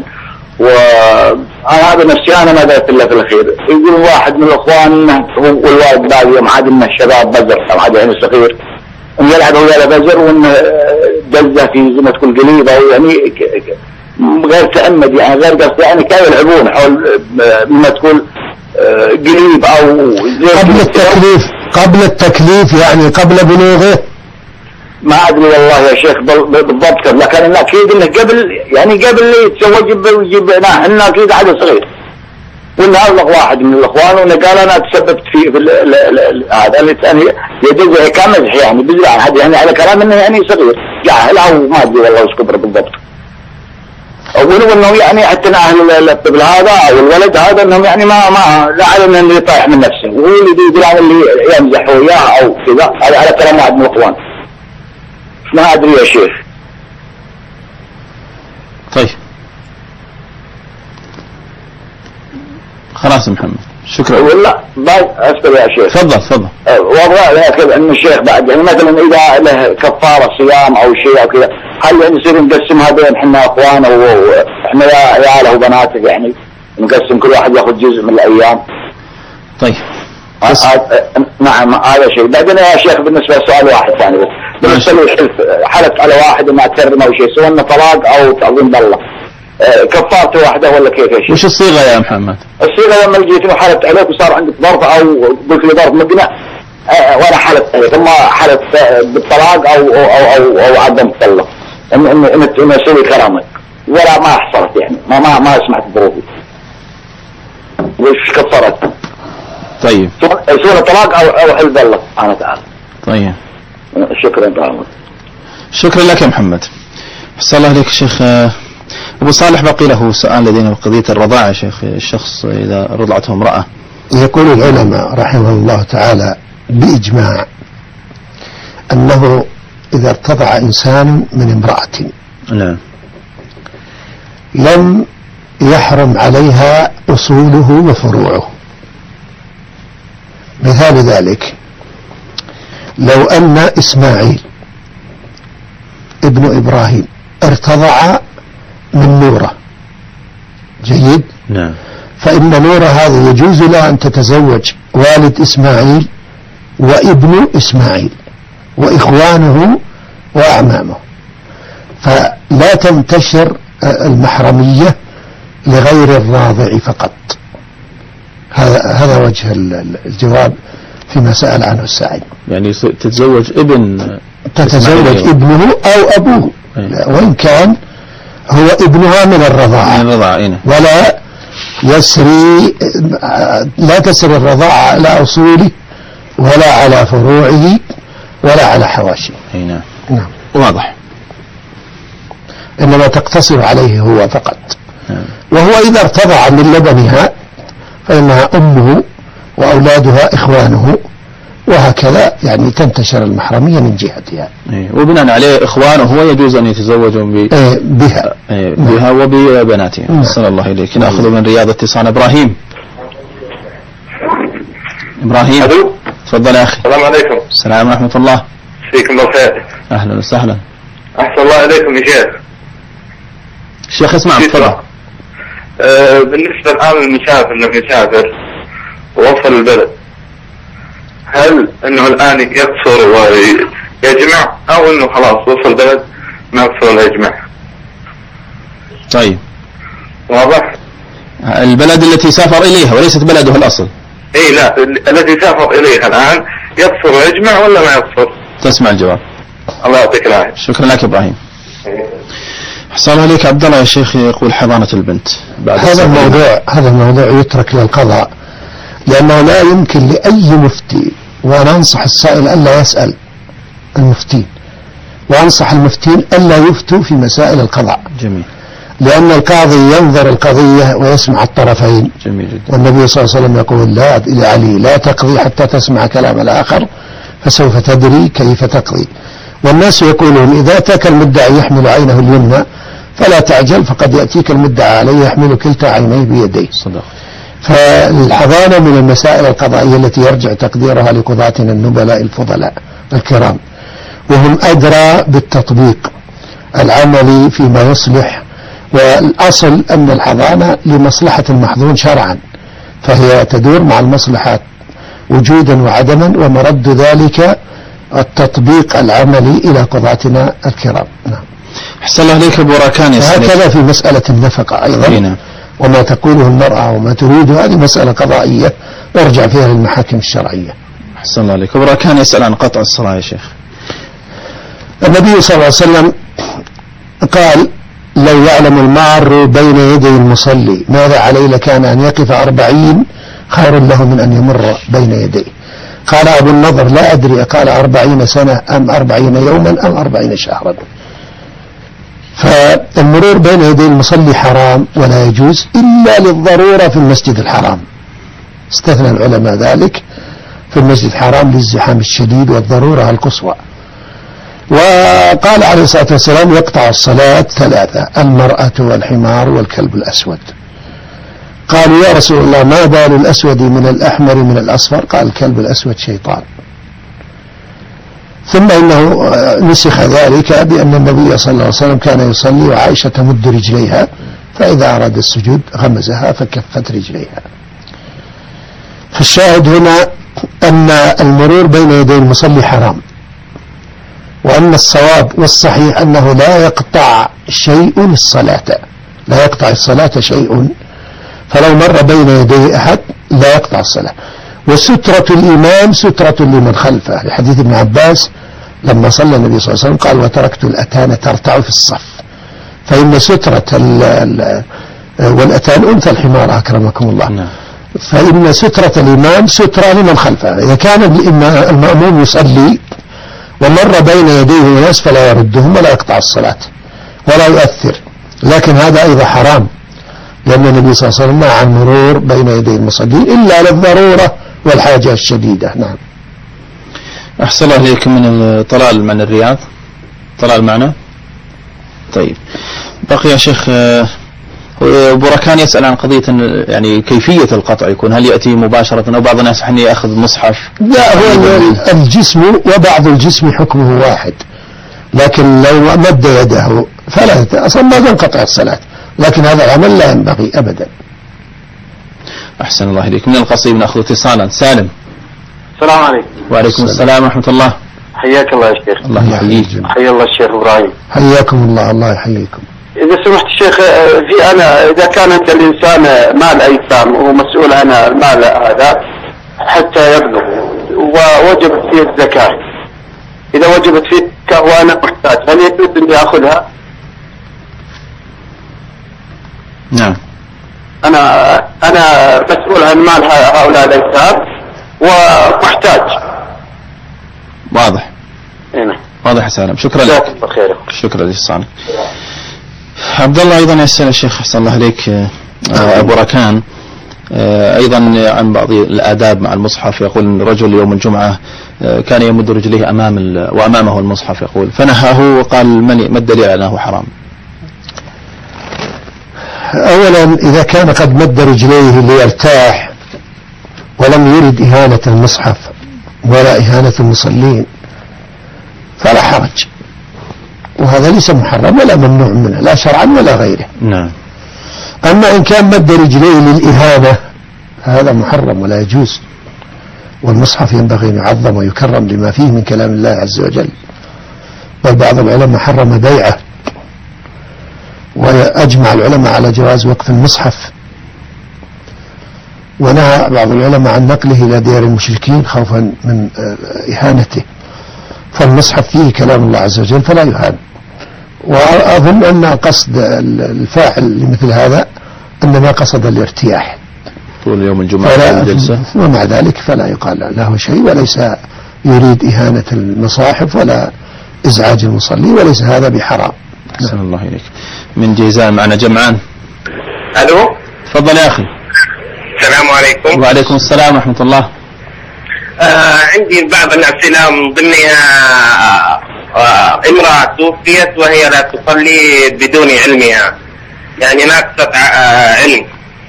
وأنا هذا نفسي أنا ما ذات إلا في الأخير، يقول واحد من الإخوان هو والوالد بعد يوم عاد إنه الشباب بزر أو عاد يعني صغير إن يلعب ويا بزر وإنه دزة في زي ما تقول قليبة يعني غير تأمد يعني غير قصد يعني كانوا يلعبون حول ما تقول قليب أو قبل التكليف قبل التكليف يعني قبل بلوغه. ما أدري والله يا شيخ بالضبط، لكن أنا أكيد إنه قبل يعني قبل اللي يتزوج ويجيب إنه أكيد عاد صغير، وإنه أبلغ واحد من الإخوان وإنه قال أنا تسببت فيه في هذا اللي ثاني يدز كمزح يعني بزرع حد يعني على كلام إنه يعني صغير جاهل أو ما أدري والله وش كبره بالضبط. أقولوا إنه يعني حتى أهل الطفل هذا أو الولد هذا إنهم يعني ما ما لا علم إنه يطيح من نفسه، وهو اللي يقول عن اللي يمزح وياه أو كذا على على كلام واحد من الإخوان. ما أدري يا شيخ. طيب خلاص محمد، شكرا. ولا بعد أسأل يا شيخ. تفضل تفضل. وضع لكن إن الشيخ بعد يعني مثلا إذا له كفارة صيام أو شيء أو كذا، هل يعني نصير نقسمها بين إحنا أخوان وإحنا يا عياله وبناته يعني نقسم كل واحد يأخذ جزء من الأيام؟ طيب. نعم هذا شيء. بعدين يا شيخ بالنسبة لسؤال واحد ثاني بس، بالنسبة للحلف حلف على واحد وما تكرم أو شيء سواء طلاق أو تعظيم بالله، كفارته واحدة ولا كيف يا شيخ؟ وش الصيغة يا محمد؟ الصيغة لما جيت إنه حلفت عليك وصار عندك ضرب أو قلت لي ضرب مقنع وأنا حلفت عليك ثم حلفت بالطلاق أو أو أو أو عدم الطلاق إن إن إن إن أسوي كرامك ولا ما حصلت يعني ما ما ما سمعت ظروفي وش كفرت؟ طيب. سواء طلاق أو أو حلف بالله سبحانه وتعالى. طيب. شكرا تعالى. شكرا لك يا محمد. أحسن الله عليك شيخ أبو صالح. بقي له سؤال لدينا بقضية الرضاعة شيخ، الشخص إذا رضعته امرأة. يقول العلماء رحمه الله تعالى بإجماع أنه إذا ارتضع إنسان من امرأة نعم لم يحرم عليها أصوله وفروعه. مثال ذلك لو أن إسماعيل ابن إبراهيم ارتضع من نورة، جيد؟ نعم. فإن نورة هذا يجوز لها أن تتزوج والد إسماعيل وابن إسماعيل وإخوانه وأعمامه، فلا تنتشر المحرمية لغير الراضع فقط. هذا هذا وجه الجواب فيما سأل عنه السائل. يعني تتزوج ابن تتزوج ابنه أو أبوه وإن كان هو ابنها من الرضاعة، من الرضاعة ولا يسري لا تسري الرضاعة على أصوله ولا على فروعه ولا على حواشيه. نعم. نعم واضح. إنما تقتصر عليه هو فقط. نعم. وهو إذا ارتضع من لبنها فإنها أمه وأولادها إخوانه وهكذا، يعني تنتشر المحرمية من جهتها. إيه. وبناء عليه إخوانه هو يجوز أن يتزوجوا ب... إيه بها إيه بها نعم. وببناتها. نعم. صلى الله إليك. نأخذ من رياض اتصال. إبراهيم. إبراهيم. ألو. تفضل يا أخي. السلام عليكم. السلام ورحمة الله. فيكم بالخير. أهلا وسهلا. أحسن الله عليكم يا شيخ. الشيخ اسمع تفضل. أه بالنسبة الآن للمسافر لما يسافر ووصل البلد، هل أنه الآن يقصر يجمع أو إنه خلاص وصل بلد ما يصل يجمع. طيب واضح؟ البلد التي سافر إليها وليست بلده الأصل. إيه لا الذي سافر إليها الآن يقصر ويجمع ولا ما يقصر؟ تسمع الجواب. الله يعطيك العافية. شكرا لك إبراهيم. حصل عليك عبد الله يا شيخ يقول حضانة البنت بعد هذا الموضوع هذا الموضوع يترك للقضاء، لأنه لا يمكن لأي مفتي، وأنا أنصح السائل ألا يسأل المفتين، وأنصح المفتين ألا يفتوا في مسائل القضاء. جميل. لأن القاضي ينظر القضية ويسمع الطرفين. جميل جدا. والنبي صلى الله عليه وسلم يقول لا لعلي لا تقضي حتى تسمع كلام الآخر فسوف تدري كيف تقضي. والناس يقولون إذا أتاك المدعي يحمل عينه اليمنى فلا تعجل، فقد يأتيك المدعى عليه يحمل كلتا عينيه بيديه. صدق. فالحضانة من المسائل القضائية التي يرجع تقديرها لقضاتنا النبلاء الفضلاء الكرام، وهم أدرى بالتطبيق العملي فيما يصلح. والأصل أن الحضانة لمصلحة المحظون شرعا، فهي تدور مع المصلحات وجودا وعدما، ومرد ذلك التطبيق العملي إلى قضاتنا الكرام. نعم. أحسن الله عليك أبو راكان. هكذا في مسألة النفقة أيضا. هنا. وما تقوله المرأة وما تريد هذه مسألة قضائية يرجع فيها للمحاكم الشرعية. أحسن الله عليك. أبو راكان يسأل عن قطع الصلاة يا شيخ. النبي صلى الله عليه وسلم قال لو يعلم المار بين يدي المصلي ماذا عليه لكان أن يقف أربعين خير له من أن يمر بين يديه. قال أبو النضر لا أدري قال أربعين سنة أم أربعين يوما أم أربعين شهرا. فالمرور بين يدي المصلي حرام ولا يجوز إلا للضرورة في المسجد الحرام، استثنى العلماء ذلك في المسجد الحرام للزحام الشديد والضرورة القصوى. وقال عليه الصلاة والسلام يقطع الصلاة ثلاثة: المرأة والحمار والكلب الأسود. قالوا يا رسول الله ما بال الأسود من الأحمر من الأصفر؟ قال الكلب الأسود شيطان. ثم إنه نسخ ذلك بأن النبي صلى الله عليه وسلم كان يصلي وعائشة تمد رجليها، فإذا أراد السجود غمزها فكفت رجليها. فالشاهد هنا أن المرور بين يدي المصلي حرام، وأن الصواب والصحيح أنه لا يقطع شيء الصلاة، لا يقطع الصلاة شيء، فلو مر بين يدي أحد لا يقطع الصلاة. وسترة الإمام سترة لمن خلفه، لحديث ابن عباس لما صلى النبي صلى الله عليه وسلم قال وتركت الأتان ترتع في الصف، فإن سترة ال ال والأتان أنثى الحمار أكرمكم الله، فإن سترة الإمام سترة لمن خلفه. إذا كان المأموم يصلي ومر بين يديه الناس فلا يردهم ولا يقطع الصلاة ولا يؤثر، لكن هذا أيضا حرام، لأن النبي صلى الله عليه وسلم نهى عن المرور بين يدي المصلين إلا للضرورة والحاجة الشديدة. نعم. أحسن الله إليكم. من طلال من الرياض. طلال معنا. طيب بقي يا شيخ أبو راكان يسأل عن قضية يعني كيفية القطع، يكون هل يأتي مباشرة أو بعض الناس حين يأخذ مصحف؟ لا، هو الجسم وبعض الجسم حكمه واحد، لكن لو مد يده فلا أصلا ما تنقطع الصلاة، لكن هذا العمل لا ينبغي أبدا. أحسن الله إليك. من القصيم نأخذ اتصالا. سالم. السلام عليكم. وعليكم السلام ورحمة الله. حياك الله يا شيخ. الله يحييك. حيا الله الشيخ إبراهيم. حياكم الله. الله يحييكم. إذا سمحت الشيخ، في أنا إذا كان أنت الإنسان مال أيتام ومسؤول عن المال هذا حتى يبلغ ووجبت فيه الزكاة، إذا وجبت فيه الزكاة وأنا محتاج هل يجوز أن يأخذها؟ نعم. أنا أنا مسؤول عن مال هؤلاء الأيتام ومحتاج. واضح. هنا. واضح يا سالم. شكرا لك. شكرا لك. عبد الله أيضا يسأل الشيخ أحسن الله عليك أبو راكان أيضا عن بعض الآداب مع المصحف. يقول رجل يوم الجمعة كان يمد رجليه أمام وأمامه المصحف، يقول فنهاه وقال ما الدليل على أنه حرام؟ أولا إذا كان قد مد رجليه ليرتاح ولم يرد إهانة المصحف ولا إهانة المصلين فلا حرج، وهذا ليس محرم ولا ممنوع منه لا شرعا ولا غيره. نعم. أما إن كان مد رجليه للإهانة هذا محرم ولا يجوز، والمصحف ينبغي أن يعظم ويكرم لما فيه من كلام الله عز وجل. بل بعض العلماء حرم بيعه، وأجمع العلماء على جواز وقف المصحف، ونهى بعض العلماء عن نقله إلى ديار المشركين خوفا من إهانته. فالمصحف فيه كلام الله عز وجل فلا يهان. وأظن أن قصد الفاعل لمثل هذا أنما قصد الارتياح طول يوم الجمعة الجلسة، ومع ذلك فلا يقال له شيء، وليس يريد إهانة المصاحف ولا إزعاج المصلي، وليس هذا بحرام. أحسن الله إليك. من جيزان معنا جمعان. ألو، تفضل يا أخي. السلام عليكم. وعليكم السلام ورحمة الله. آه عندي بعض الأسئلة من ضمنها آه امرأة توفيت وهي لا تصلي بدون علمها، يعني ناقصة آه علم.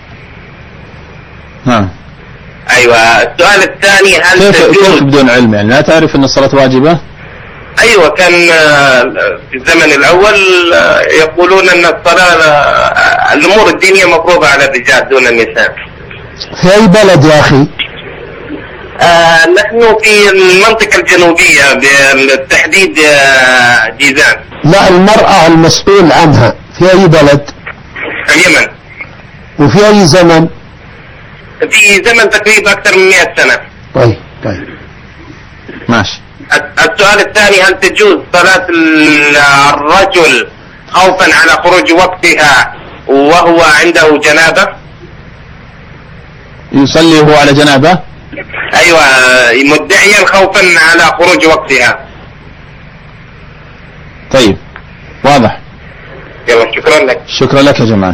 نعم. أيوة. السؤال الثاني، هل كيف, كيف بدون علم؟ يعني لا تعرف أن الصلاة واجبة؟ أيوة، كان في الزمن الأول يقولون أن الصلاة الأمور الدينية مفروضة على الرجال دون النساء. في أي بلد يا أخي؟ آه نحن في المنطقة الجنوبية بالتحديد آه جيزان. لا، المرأة المسؤول عنها في أي بلد؟ اليمن. وفي أي زمن؟ في زمن تقريبا أكثر من مئة سنة. طيب طيب ماشي. السؤال الثاني، هل تجوز صلاة الرجل خوفا على خروج وقتها وهو عنده جنابة؟ يصلي هو على جنابة؟ أيوة، مدعيا خوفا على خروج وقتها. طيب واضح. يلا، شكرا لك. شكرا لك يا جماعة.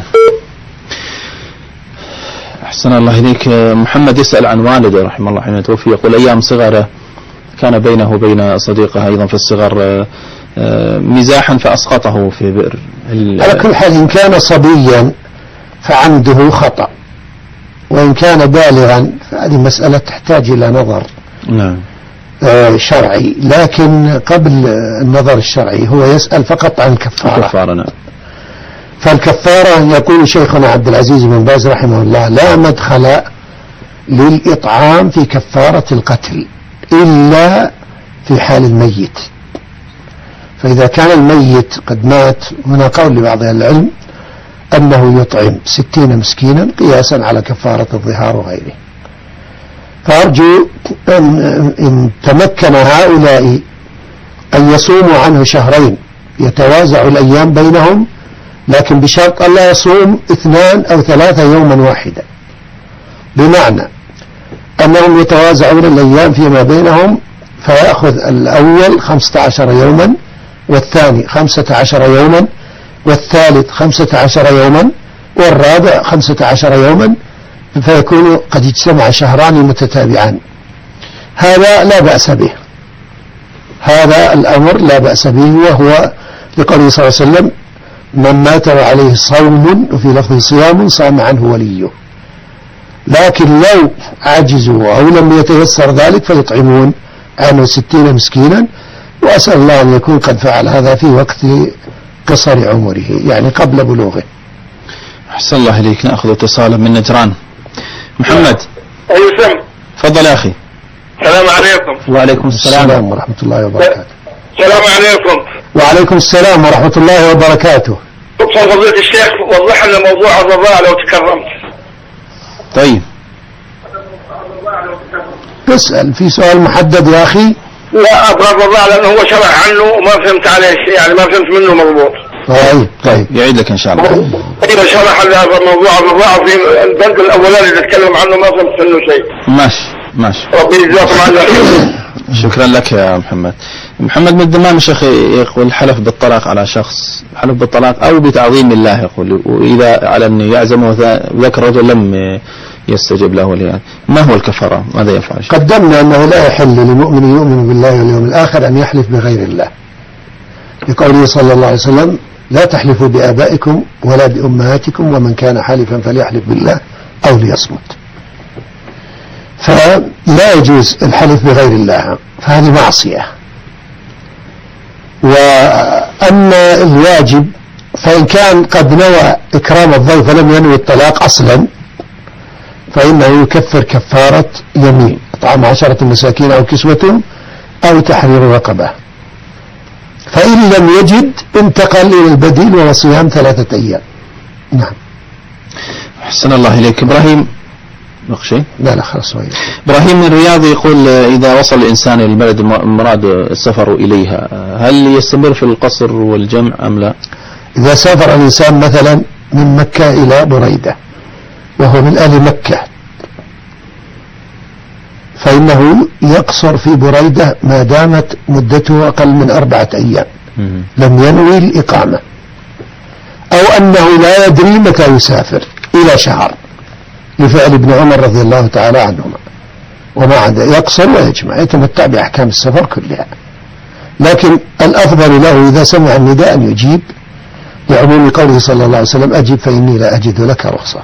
أحسن الله إليك. محمد يسأل عن والده رحمه الله حين توفي، يقول أيام صغره كان بينه وبين صديقه أيضا في الصغر مزاحا فأسقطه في بئر. على كل حال إن كان صبيا فعمده خطأ، وإن كان بالغا فهذه مسألة تحتاج إلى نظر نعم شرعي. لكن قبل النظر الشرعي هو يسأل فقط عن الكفارة. كفارة نعم. فالكفارة يقول شيخنا عبد العزيز بن باز رحمه الله لا مدخل للإطعام في كفارة القتل إلا في حال الميت. فإذا كان الميت قد مات، هنا قول لبعض العلم أنه يطعم ستين مسكينا قياسا على كفارة الظهار وغيره. فأرجو أن إن تمكن هؤلاء أن يصوموا عنه شهرين يتوازع الأيام بينهم، لكن بشرط أن لا يصوم اثنان أو ثلاثة يوما واحدا، بمعنى أنهم يتوازعون الأيام فيما بينهم، فيأخذ الأول خمسة عشر يوما، والثاني خمسة عشر يوما، والثالث خمسة عشر يوما، والرابع خمسة عشر يوما، فيكون قد اجتمع شهران متتابعان. هذا لا بأس به، هذا الأمر لا بأس به، وهو لقوله صلى الله عليه وسلم من مات وعليه صوم، وفي لفظ صيام صام عنه وليه. لكن لو عجزوا أو لم يتيسر ذلك فيطعمون عنه ستين مسكينا، وأسأل الله أن يكون قد فعل هذا في وقت قصر عمره، يعني قبل بلوغه. أحسن الله إليك. نأخذ اتصالا من نجران. محمد. أيوة سم. تفضل يا أخي. السلام عليكم. وعليكم السلام, السلام ورحمة الله وبركاته. السلام عليكم. وعليكم السلام ورحمة الله وبركاته. دكتور فضيلة الشيخ، وضح لنا موضوع الرضاعة لو تكرمت. طيب. اسأل في سؤال محدد يا أخي. لا، أبغى الرضاعة لأنه هو شرح عنه وما فهمت عليه شيء، يعني ما فهمت منه مضبوط. طيب طيب يعيد لك إن شاء الله. أيوة، شرح موضوع الرضاعة في البند الأولاني اللي تكلم عنه ما فهمت منه شيء. ماشي ماشي. ربي يجزاكم عنا خير. شكرا لك يا محمد. محمد من الدمام الشيخ يقول حلف بالطلاق على شخص، حلف بالطلاق أو بتعظيم الله يقول، وإذا على أن يعزم وذاك الرجل لم يستجب له لي. ما هو الكفارة؟ ماذا يفعل؟ قدمنا أنه لا يحل لمؤمن يؤمن بالله واليوم الآخر أن يحلف بغير الله، بقوله صلى الله عليه وسلم لا تحلفوا بآبائكم ولا بأمهاتكم، ومن كان حالفا فليحلف بالله أو ليصمت. فلا يجوز الحلف بغير الله، فهذه معصية. وأما الواجب فإن كان قد نوى إكرام الضيف فلم ينوي الطلاق أصلا، فإنه يكفر كفارة يمين. إطعام عشرة مساكين أو كسوتهم أو تحرير رقبة. فإن لم يجد انتقل إلى البديل وهو صيام ثلاثة أيام. نعم. أحسن الله إليك. إبراهيم نقشي؟ لا لا خلاص. إبراهيم من الرياض يقول إذا وصل الإنسان إلى البلد مراد السفر إليها هل يستمر في القصر والجمع أم لا؟ إذا سافر الإنسان مثلا من مكة إلى بريدة وهو من أهل مكة فإنه يقصر في بريدة ما دامت مدته أقل من أربعة أيام لم ينوي الإقامة، أو أنه لا يدري متى يسافر إلى شهر لفعل ابن عمر رضي الله تعالى عنهما، وما عنده يقصر ويجمع يتمتع بأحكام السفر كلها. لكن الأفضل له إذا سمع النداء أن يجيب لعموم قوله صلى الله عليه وسلم أجب فإني لا أجد لك رخصة.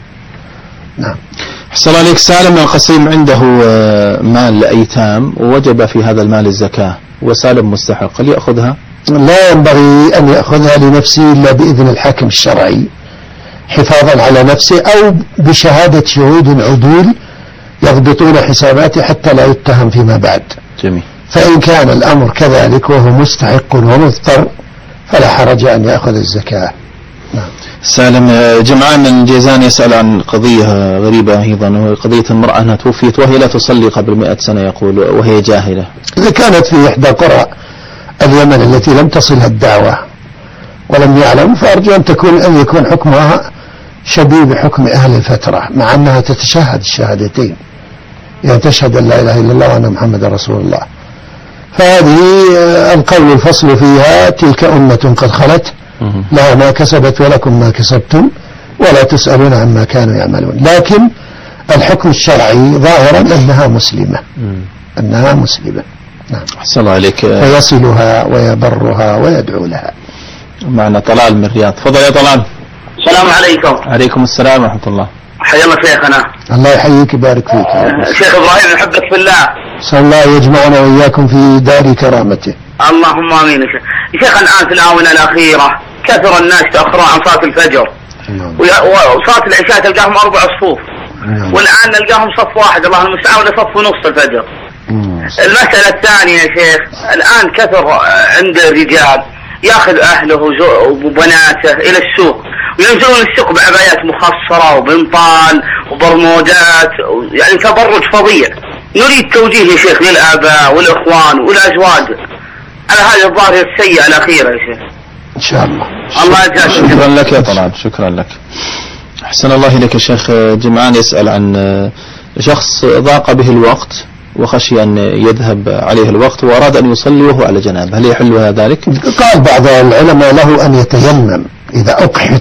نعم. حصل عليك سالم من القصيم عنده مال لأيتام ووجب في هذا المال الزكاة وسالم مستحق، هل يأخذها؟ لا ينبغي أن يأخذها لنفسه إلا بإذن الحاكم الشرعي حفاظا على نفسه أو بشهادة شهود عدول يضبطون حساباته حتى لا يتهم فيما بعد. جميل. فإن كان الأمر كذلك وهو مستحق ومضطر فلا حرج أن يأخذ الزكاة. نعم. سالم جمعان من جيزان يسأل عن قضية غريبة أيضا، وهي قضية المرأة أنها توفيت وهي لا تصلي قبل مئة سنة يقول وهي جاهلة. إذا كانت في إحدى قرى اليمن التي لم تصلها الدعوة ولم يعلم فأرجو أن تكون أن يكون حكمها شبيه بحكم أهل الفترة، مع أنها تتشهد الشهادتين يعني تشهد أن لا إله إلا الله وأن محمد رسول الله. فهذه القول الفصل فيها تلك أمة قد خلت لها ما كسبت ولكم ما كسبتم ولا تسألون عما كانوا يعملون. لكن الحكم الشرعي ظاهرا أنها مسلمة أنها مسلمة. نعم. أحسن الله عليك. فيصلها ويبرها ويدعو لها. معنا طلال من الرياض. تفضل يا طلال. السلام عليكم. عليكم السلام ورحمة الله. حيا الله شيخنا. الله يحييك ويبارك فيك. أه شيخ إبراهيم نحبك في الله. صلى الله يجمعنا وإياكم في دار كرامته. اللهم آمين يا شيخ. يا شيخ الآن في الآونة الأخيرة كثر الناس تأخرون عن صلاة الفجر وصلاة العشاء تلقاهم أربع صفوف والآن نلقاهم صف واحد الله المستعان ولا صف ونص الفجر. المسألة الثانية يا شيخ الآن كثر عند الرجال ياخذ أهله وبناته إلى السوق وينزلون السوق بعبايات مخصرة وبنطال وبرمودات يعني تبرج فظيع. نريد توجيه يا شيخ للآباء والإخوان والأزواج على هذه الظاهرة السيئة الأخيرة يا شيخ. إن شاء الله. الله يجزاك. شكرا لك يا طلال. شكرا لك. أحسن الله إليك يا شيخ. جمعان يسأل عن شخص ضاق به الوقت وخشي أن يذهب عليه الوقت وأراد أن يصلي وهو على جنابه، هل يحلها ذلك؟ قال بعض العلماء له أن يتيمم إذا أقحط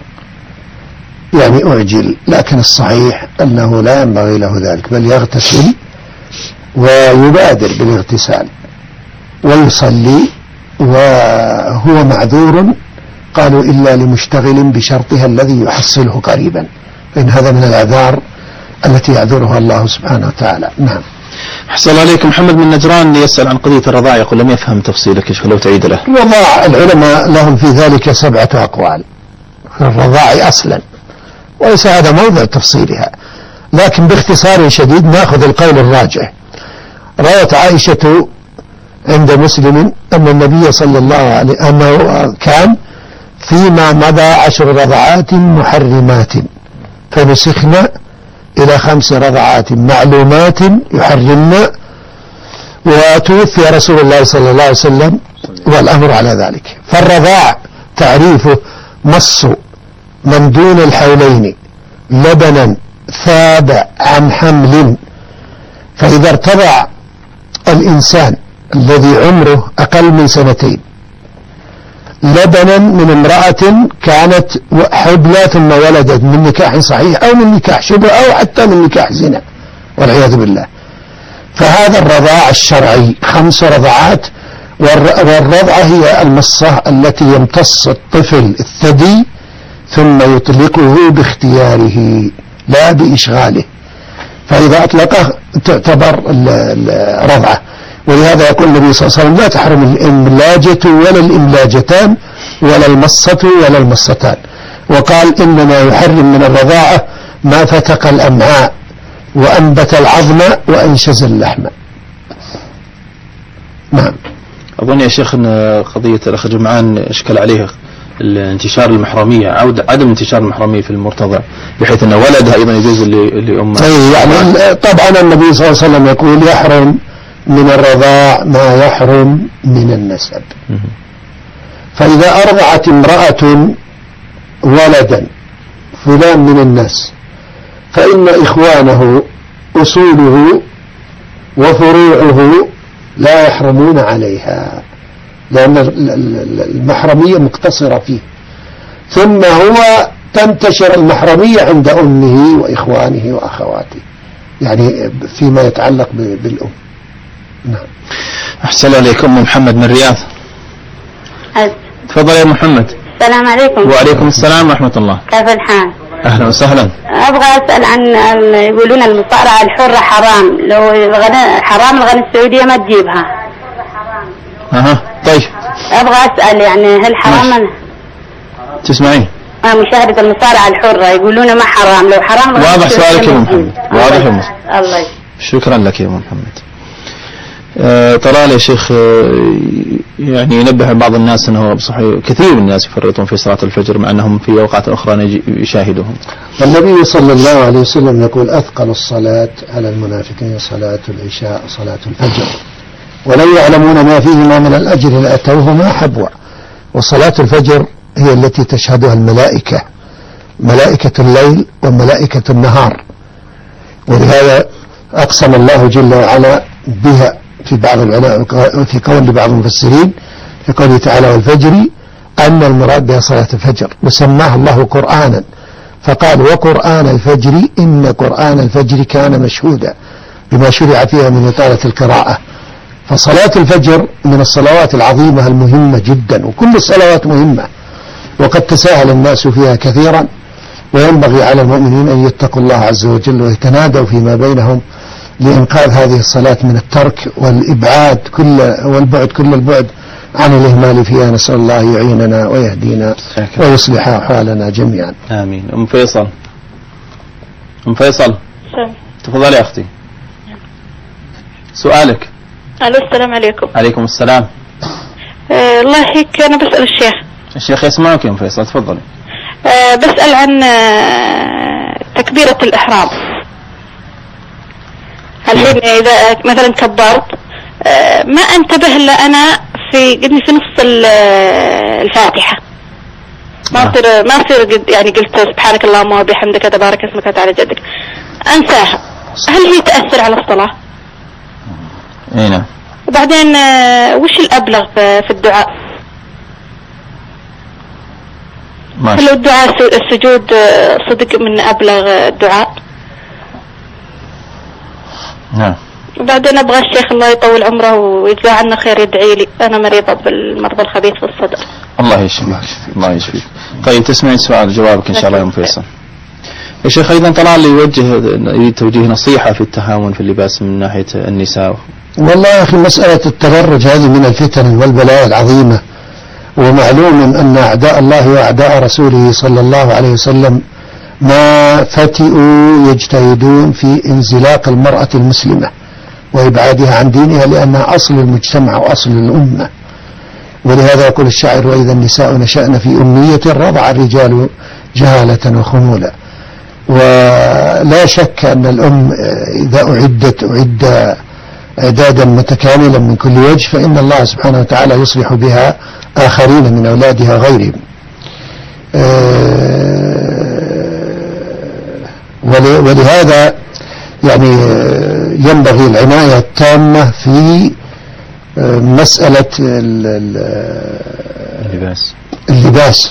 يعني أعجل، لكن الصحيح أنه لا ينبغي له ذلك بل يغتسل ويبادر بالاغتسال ويصلي وهو معذور قالوا إلا لمشتغل بشرطها الذي يحصله قريبا، فإن هذا من الأعذار التي يعذرها الله سبحانه وتعالى. نعم. أحسن عليك. محمد من نجران يسأل عن قضية الرضاعة يقول لم يفهم تفصيلك ايش لو تعيد له. الرضاع العلماء لهم في ذلك سبعة أقوال في الرضاع أصلا وليس هذا موضع تفصيلها، لكن باختصار شديد نأخذ القول الراجح. روت عائشة عند مسلم أن النبي صلى الله عليه أنه كان فيما مضى عشر رضعات محرمات فنسخنا إلى خمس رضعات معلومات يحرمنا وتوفي رسول الله صلى الله عليه وسلم والأمر على ذلك. فالرضاع تعريفه مص من دون الحولين لبنا ثاب عن حمل، فإذا ارتضع الإنسان الذي عمره أقل من سنتين لبنا من امرأة كانت حبلى ثم ولدت من نكاح صحيح أو من نكاح شبه أو حتى من نكاح زنا والعياذ بالله، فهذا الرضاع الشرعي خمس رضعات. والرضعة هي المصة التي يمتص الطفل الثدي ثم يطلقه باختياره لا بإشغاله، فإذا أطلقه تعتبر الرضعة. ولهذا يقول النبي صلى الله عليه وسلم لا تحرم الإملاجة ولا الإملاجتان ولا المصة ولا المصتان، وقال إنما يحرم من الرضاعة ما فتق الأمعاء وأنبت العظم وأنشز اللحم. نعم. أظن يا شيخ أن قضية الأخ جمعان أشكل عليه الانتشار المحرمية، عود عدم انتشار المحرمية في المرتضع، بحيث أن ولدها أيضا يجوز لأمه. يعني طبعا النبي صلى الله عليه وسلم يقول يحرم من الرضاع ما يحرم من النسب. فإذا أرضعت امرأة ولدا فلان من الناس فإن إخوانه أصوله وفروعه لا يحرمون عليها، لأن المحرمية مقتصرة فيه. ثم هو تنتشر المحرمية عند أمه وإخوانه وأخواته، يعني فيما يتعلق بالأم. نعم. أحسن عليكم. محمد من الرياض. تفضل يا محمد. السلام عليكم. وعليكم السلام ورحمة الله. كيف الحال؟ أهلا وسهلا. أبغى أسأل عن يقولون المصارعة الحرة حرام، لو الغناء حرام الغنى السعودية ما تجيبها. أها طيب. أبغى أسأل يعني هل حرام؟ أنا تسمعين؟ آه مشاهدة المصارعة الحرة يقولون ما حرام، لو حرام واضح سؤالك يا محمد. واضح يا محمد. الله يسلمك. شكرا لك يا محمد. آه طلال يا شيخ، آه يعني ينبه بعض الناس أنه صحيح كثير من الناس يفرطون في صلاة الفجر مع أنهم في أوقات أخرى يشاهدهم. النبي صلى الله عليه وسلم يقول أثقل الصلاة على المنافقين صلاة العشاء صلاة الفجر، ولو يعلمون ما فيهما من الأجر لأتوهما حبوا. وصلاة الفجر هي التي تشهدها الملائكة، ملائكة الليل وملائكة النهار، ولهذا أقسم الله جل وعلا بها في بعض العلماء في قول بعض المفسرين في قوله تعالى والفجر أن المراد بها صلاة الفجر، وسماه الله قرآنا فقال وقرآن الفجر إن قرآن الفجر كان مشهودا بما شرع فيها من إطالة القراءة. فصلاة الفجر من الصلوات العظيمة المهمة جدا، وكل الصلوات مهمة وقد تساهل الناس فيها كثيرا، وينبغي على المؤمنين أن يتقوا الله عز وجل ويتنادوا فيما بينهم لإنقاذ هذه الصلاة من الترك والإبعاد كل والبعد كل البعد عن الإهمال فيها. نسأل الله يعيننا ويهدينا ويصلح حالنا جميعا. آمين. أم فيصل. أم فيصل تفضلي يا أختي. سؤالك. ألو السلام عليكم. عليكم السلام. أه الله يحييك، أنا بسأل الشيخ. الشيخ يسمعك يا أم فيصل، تفضلي. أه بسأل عن أه تكبيرة الإحرام. الحين إذا مثلا كبرت أه ما أنتبه إلا أنا في قدني في نص الفاتحة، ما أصير ما أصير يعني قلت سبحانك اللهم وبحمدك تبارك اسمك وتعالى جدك، أنساها. هل هي تأثر على الصلاة؟ اي نعم. وبعدين وش الأبلغ في الدعاء؟ هل الدعاء السجود صدق من أبلغ الدعاء؟ نعم. وبعدين أبغى الشيخ الله يطول عمره ويجزاه عنا خير يدعي لي، أنا مريضة بالمرض الخبيث في الصدر. الله يشفيك. الله يشفيك. طيب تسمعين السؤال جوابك إن شاء الله يا أم فيصل. يا شيخ أيضا طلال يوجه يريد توجيه نصيحة في التهاون في اللباس من ناحية النساء. والله يا أخي مسألة التبرج هذه من الفتن والبلاء العظيمة، ومعلوم أن أعداء الله وأعداء رسوله صلى الله عليه وسلم ما فتئوا يجتهدون في انزلاق المرأة المسلمة وإبعادها عن دينها، لأنها أصل المجتمع وأصل الأمة. ولهذا يقول الشاعر وإذا النساء نشأن في أمية رضع الرجال جهالة وخمولا. ولا شك أن الأم إذا أعدت أعد إعدادا متكاملا من كل وجه فإن الله سبحانه وتعالى يصلح بها آخرين من أولادها غيرهم. ولهذا يعني ينبغي العناية التامة في مسألة اللباس اللباس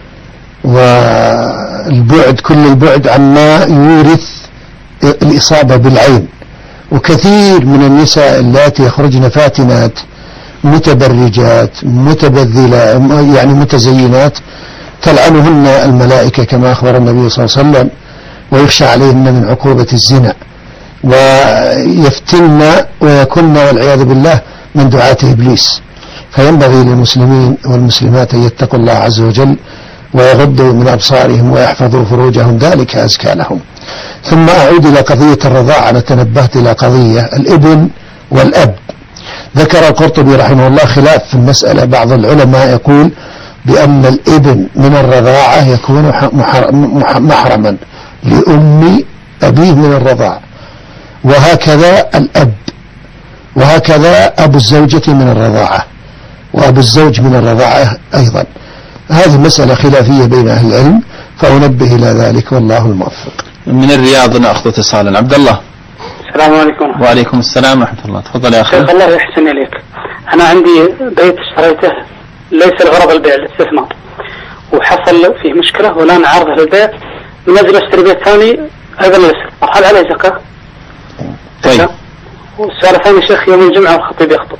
والبعد كل البعد عما يورث الإصابة بالعين. وكثير من النساء اللاتي يخرجن فاتنات متبرجات متبذلة يعني متزينات تلعنهن الملائكة كما أخبر النبي صلى الله عليه وسلم، ويخشى عليهن من عقوبة الزنا، ويفتن ويكن والعياذ بالله من دعاة إبليس. فينبغي للمسلمين والمسلمات أن يتقوا الله عز وجل ويغضوا من أبصارهم ويحفظوا فروجهم ذلك أزكى لهم. ثم أعود إلى قضية الرضاعة. أنا تنبهت إلى قضية الابن والأب. ذكر القرطبي رحمه الله خلاف في المسألة. بعض العلماء يقول بأن الابن من الرضاعة يكون محرما لأم أبيه من الرضاعة، وهكذا الأب، وهكذا أبو الزوجة من الرضاعة، وأبو الزوج من الرضاعة أيضا. هذه مسألة خلافية بين أهل العلم، فأنبه إلى ذلك والله الموفق. من الرياض نأخذ اتصالا. عبد الله. السلام عليكم. وعليكم السلام ورحمة الله. تفضل يا أخي. شيخ الله يحسن إليك. أنا عندي بيت اشتريته ليس الغرض البيع، الاستثمار، وحصل فيه مشكلة والآن عرضه للبيع، من أجل أشتري بيت ثاني أيضا للاستثمار، هل عليه زكاة؟ طيب. والسؤال الثاني شيخ، يوم الجمعة الخطيب يخطب،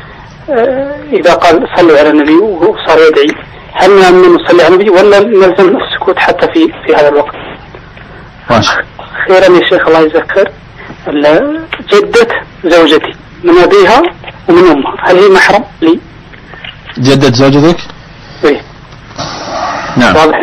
إذا قال صلوا على النبي وصار يدعي، هل من نصلي على النبي ولا نلزم السكوت حتى في في هذا الوقت؟ ماشي. خيرا يا شيخ الله يذكر، جدة زوجتي من أبيها ومن أمها، هل هي محرم لي؟ جدة زوجتك؟ إيه. نعم. واضح.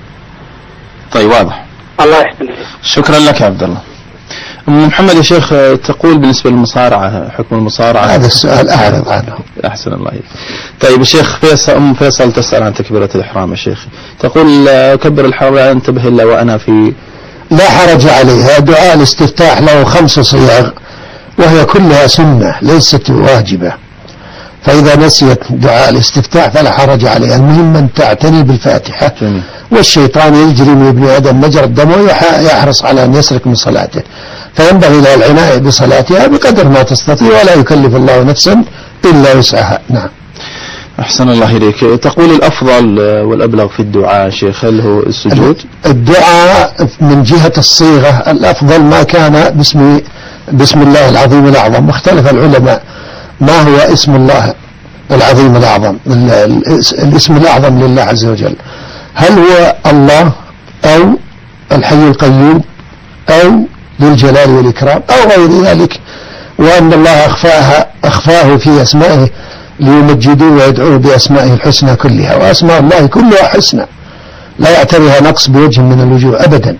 طيب واضح. الله يحسن. شكرا لك يا عبد الله. أم محمد يا شيخ تقول بالنسبة للمصارعة، حكم المصارعة. هذا السؤال أعرض عنه. أحسن الله إليك. طيب الشيخ فيصل، أم فيصل تسأل عن تكبيرة الإحرام يا شيخ، تقول كبر الحرام لا أنتبه إلا وأنا في. لا حرج عليها. دعاء الاستفتاح له خمس صيغ وهي كلها سنة ليست واجبة، فإذا نسيت دعاء الاستفتاح فلا حرج عليها. المهم أن تعتني بالفاتحة. جميل. والشيطان يجري من ابن آدم مجرى الدم ويحرص على أن يسرق من صلاته، فينبغي لها العناية بصلاتها بقدر ما تستطيع، ولا يكلف الله نفسا إلا وسعها. نعم. أحسن الله إليك. تقول الأفضل والأبلغ في الدعاء شيخ هل هو السجود؟ الدعاء من جهة الصيغة الأفضل ما كان باسم بسم الله العظيم الأعظم. واختلف العلماء ما هو اسم الله العظيم الأعظم، الاسم الأعظم لله عز وجل، هل هو الله أو الحي القيوم أو ذو الجلال والإكرام أو غير ذلك، وأن الله أخفاها أخفاه في أسمائه ليمجدوه ويدعوه بأسمائه الحسنى كلها، وأسماء الله كلها حسنى لا يعتريها نقص بوجه من الوجوه أبدا،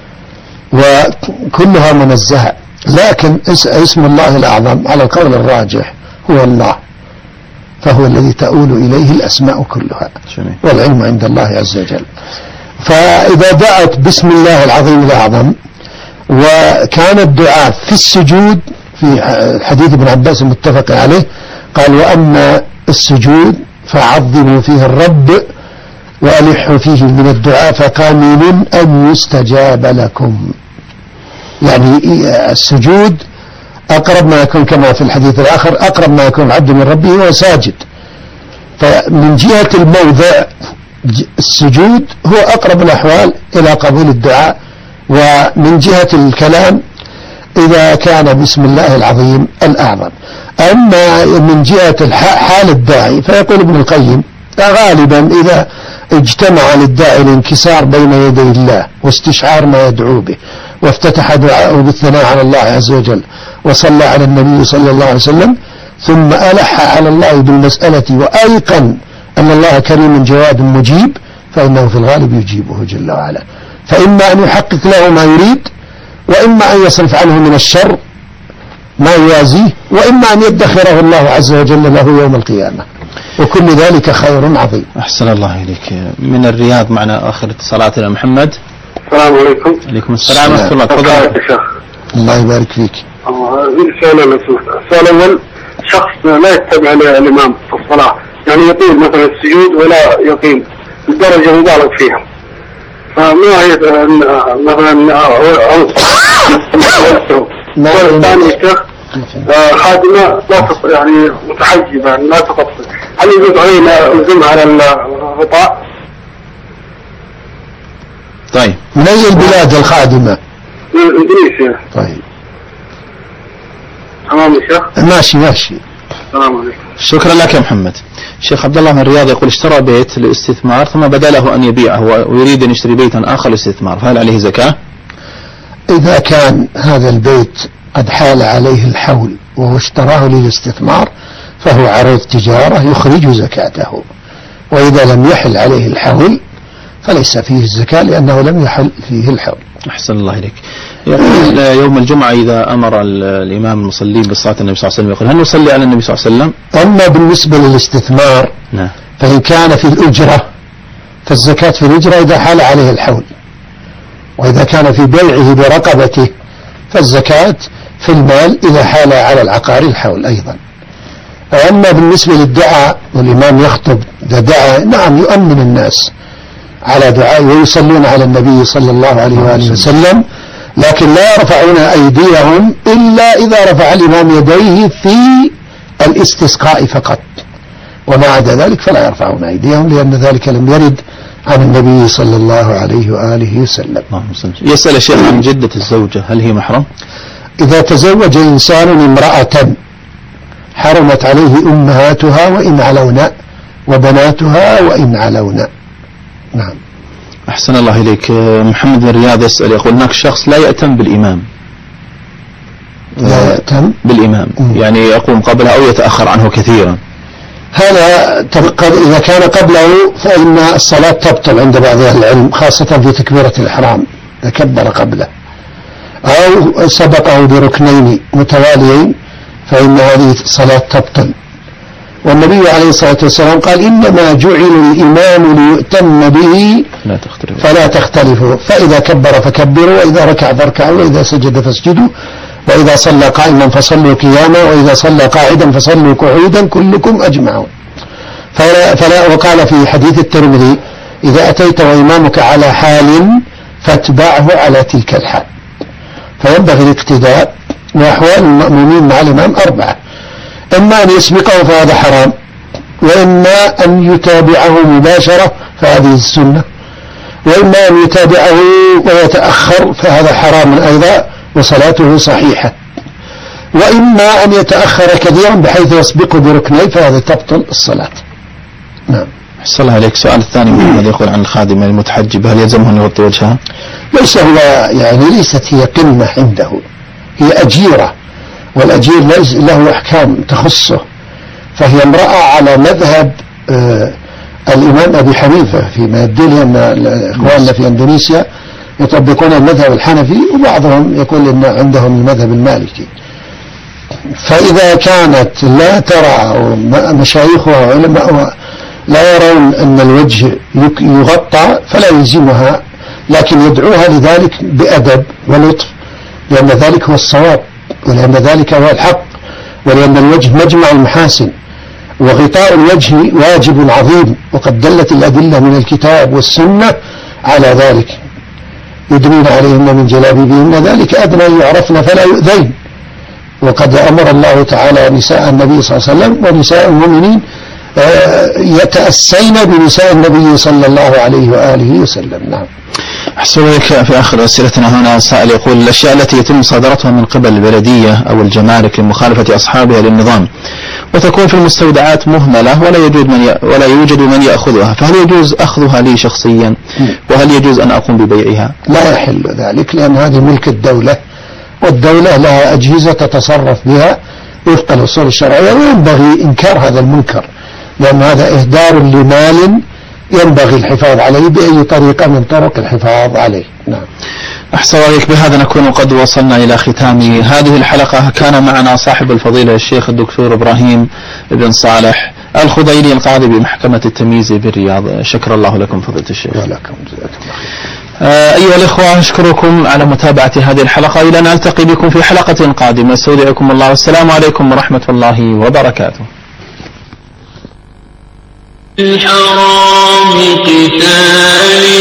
وكلها منزهة. لكن اسم الله الأعظم على القول الراجح هو الله، فهو الذي تؤول إليه الأسماء كلها، والعلم عند الله عز وجل. فإذا دعت بسم الله العظيم الأعظم وكان الدعاء في السجود، في حديث ابن عباس المتفق عليه قال وأما السجود فعظموا فيه الرب وألحوا فيه من الدعاء فقامل أن يستجاب لكم. يعني السجود أقرب ما يكون كما في الحديث الآخر أقرب ما يكون العبد من ربه وهو ساجد، فمن جهة الموضع السجود هو أقرب الأحوال إلى قبول الدعاء. ومن جهة الكلام إذا كان بسم الله العظيم الأعظم. أما من جهة حال الداعي فيقول ابن القيم غالبا إذا اجتمع للداعي الانكسار بين يدي الله واستشعار ما يدعو به وافتتح دعاءه بالثناء على الله عز وجل وصلى على النبي صلى الله عليه وسلم ثم ألح على الله بالمسألة وأيقن أن الله كريم جواد مجيب، فإنه في الغالب يجيبه جل وعلا، فإما أن يحقق له ما يريد، وإما أن يصرف عنه من الشر ما يوازيه، وإما أن يدخره الله عز وجل له يوم القيامة، وكل ذلك خير عظيم. أحسن الله إليك. من الرياض معنا آخر اتصالاتنا محمد. السلام عليكم. عليكم السلام ورحمة الله. تفضل. الله يبارك فيك. السؤال الأول، شخص لا يتبع الإمام في الصلاة، يعني يطيل مثلا السجود ولا يقيم لدرجة مبالغ فيها، فما هي مثلا والثاني شيخ خادمة لا تستطيع يعني متحجبة لا تستطيع، هل يجوز علينا نلزمها على الغطاء؟ طيب من أي البلاد الخادمة؟ من إندونيسيا. طيب تمام يا شيخ. ماشي ماشي. السلام عليكم. شكرا لك يا محمد. شيخ عبد الله من الرياض يقول اشترى بيت للاستثمار ثم بدا له أن يبيعه ويريد أن يشتري بيتا آخر للاستثمار، فهل عليه زكاة؟ إذا كان هذا البيت قد حال عليه الحول وهو اشتراه للاستثمار فهو عروض تجارة يخرج زكاته، وإذا لم يحل عليه الحول فليس فيه الزكاة لأنه لم يحل فيه الحول. أحسن الله إليك. يقول يوم الجمعة إذا أمر الإمام المصلين بالصلاة النبي صلى الله عليه وسلم يقول هل نصلي على النبي صلى الله عليه وسلم؟ أما بالنسبة للاستثمار نعم. فإن كان في الأجرة فالزكاة في الأجرة إذا حال عليه الحول، وإذا كان في بيعه برقبته فالزكاة في المال إذا حال على العقار الحول أيضا. أما بالنسبة للدعاء والإمام يخطب إذا دعا نعم يؤمن الناس على دعاء ويصلون على النبي صلى الله عليه وآله وسلم، لكن لا يرفعون أيديهم إلا إذا رفع الإمام يديه في الاستسقاء فقط، وما عدا ذلك فلا يرفعون أيديهم لأن ذلك لم يرد عن النبي صلى الله عليه وآله وسلم. يسأل الشيخ عن جدة الزوجة هل هي محرم؟ إذا تزوج إنسان امرأة حرمت عليه أمهاتها وإن علون وبناتها وإن علون. نعم. أحسن الله إليك. محمد بن رياض يسأل يقول هناك شخص لا يأتم بالإمام لا يأتم بالإمام م. يعني يقوم قبله أو يتأخر عنه كثيرا. هذا إذا كان قبله فإن الصلاة تبطل عند بعض أهل العلم خاصة في تكبيرة الإحرام إذا كبر قبله أو سبقه بركنين متواليين فإن هذه الصلاة تبطل. والنبي عليه الصلاة والسلام قال إنما جعل الإمام ليؤتم به لا تختلفوا فلا تختلفوا، فإذا كبر فكبروا وإذا ركع فاركعوا وإذا سجد فاسجدوا وإذا صلى قائما فصلوا قياما وإذا صلى قاعدا فصلوا قعودا كلكم أجمعون. فلا, فلا وقال في حديث الترمذي إذا أتيت وإمامك على حال فاتبعه على تلك الحال. فينبغي الاقتداء. وأحوال المأمومين مع الإمام أربعة: إما أن يسبقه فهذا حرام، وإما أن يتابعه مباشرة فهذه السنة، وإما أن يتابعه ويتأخر فهذا حرام أيضا وصلاته صحيحة، وإما أن يتأخر كثيرا بحيث يسبقه بركنين فهذا تبطل الصلاة. نعم. أحسن الله عليك. السؤال الثاني محمد يقول عن الخادمة المتحجبة هل يلزمه أن يغطي وجهها؟ ليس هو يعني ليست هي قمة عنده، هي أجيرة، والأجير ليس له أحكام تخصه، فهي امرأة على مذهب آه الإمام أبي حنيفة فيما يدل أن إخواننا في إندونيسيا يطبقون المذهب الحنفي وبعضهم يقول أن عندهم المذهب المالكي. فإذا كانت لا ترى مشايخها وعلماء لا يرون أن الوجه يغطى فلا يلزمها، لكن يدعوها لذلك بأدب ولطف، لأن ذلك هو الصواب ولأن ذلك هو الحق، ولأن الوجه مجمع المحاسن، وغطاء الوجه واجب عظيم، وقد دلت الأدلة من الكتاب والسنة على ذلك. يدنين عليهن من جلابيبهن ذلك أدنى يعرفن فلا يؤذين. وقد أمر الله تعالى نساء النبي صلى الله عليه وسلم ونساء المؤمنين يتأسين بنساء النبي صلى الله عليه وآله وسلم. نعم. أحسن لك. في آخر أسئلتنا هنا سائل يقول الأشياء التي يتم صادرتها من قبل البلدية أو الجمارك لمخالفة أصحابها للنظام وتكون في المستودعات مهملة ولا يوجد من ي... ولا يوجد من يأخذها، فهل يجوز أخذها لي شخصيا؟ وهل يجوز أن أقوم ببيعها؟ لا يحل ذلك، لأن هذه ملك الدولة، والدولة لها أجهزة تتصرف بها وفق الأصول الشرعية، وينبغي إنكار هذا المنكر، لأن هذا إهدار لمال ينبغي الحفاظ عليه بأي طريقة من طرق الحفاظ عليه. نعم. أحسن عليك. بهذا نكون قد وصلنا إلى ختام هذه الحلقة. كان معنا صاحب الفضيلة الشيخ الدكتور إبراهيم بن صالح الخضيري القاضي بمحكمة التمييز بالرياض. شكر الله لكم فضيلة الشيخ. ولكم. آه أيها الإخوة أشكركم على متابعة هذه الحلقة، إلى أن نلتقي بكم في حلقة قادمة. استودعكم الله والسلام عليكم ورحمة الله وبركاته. الحرام قتال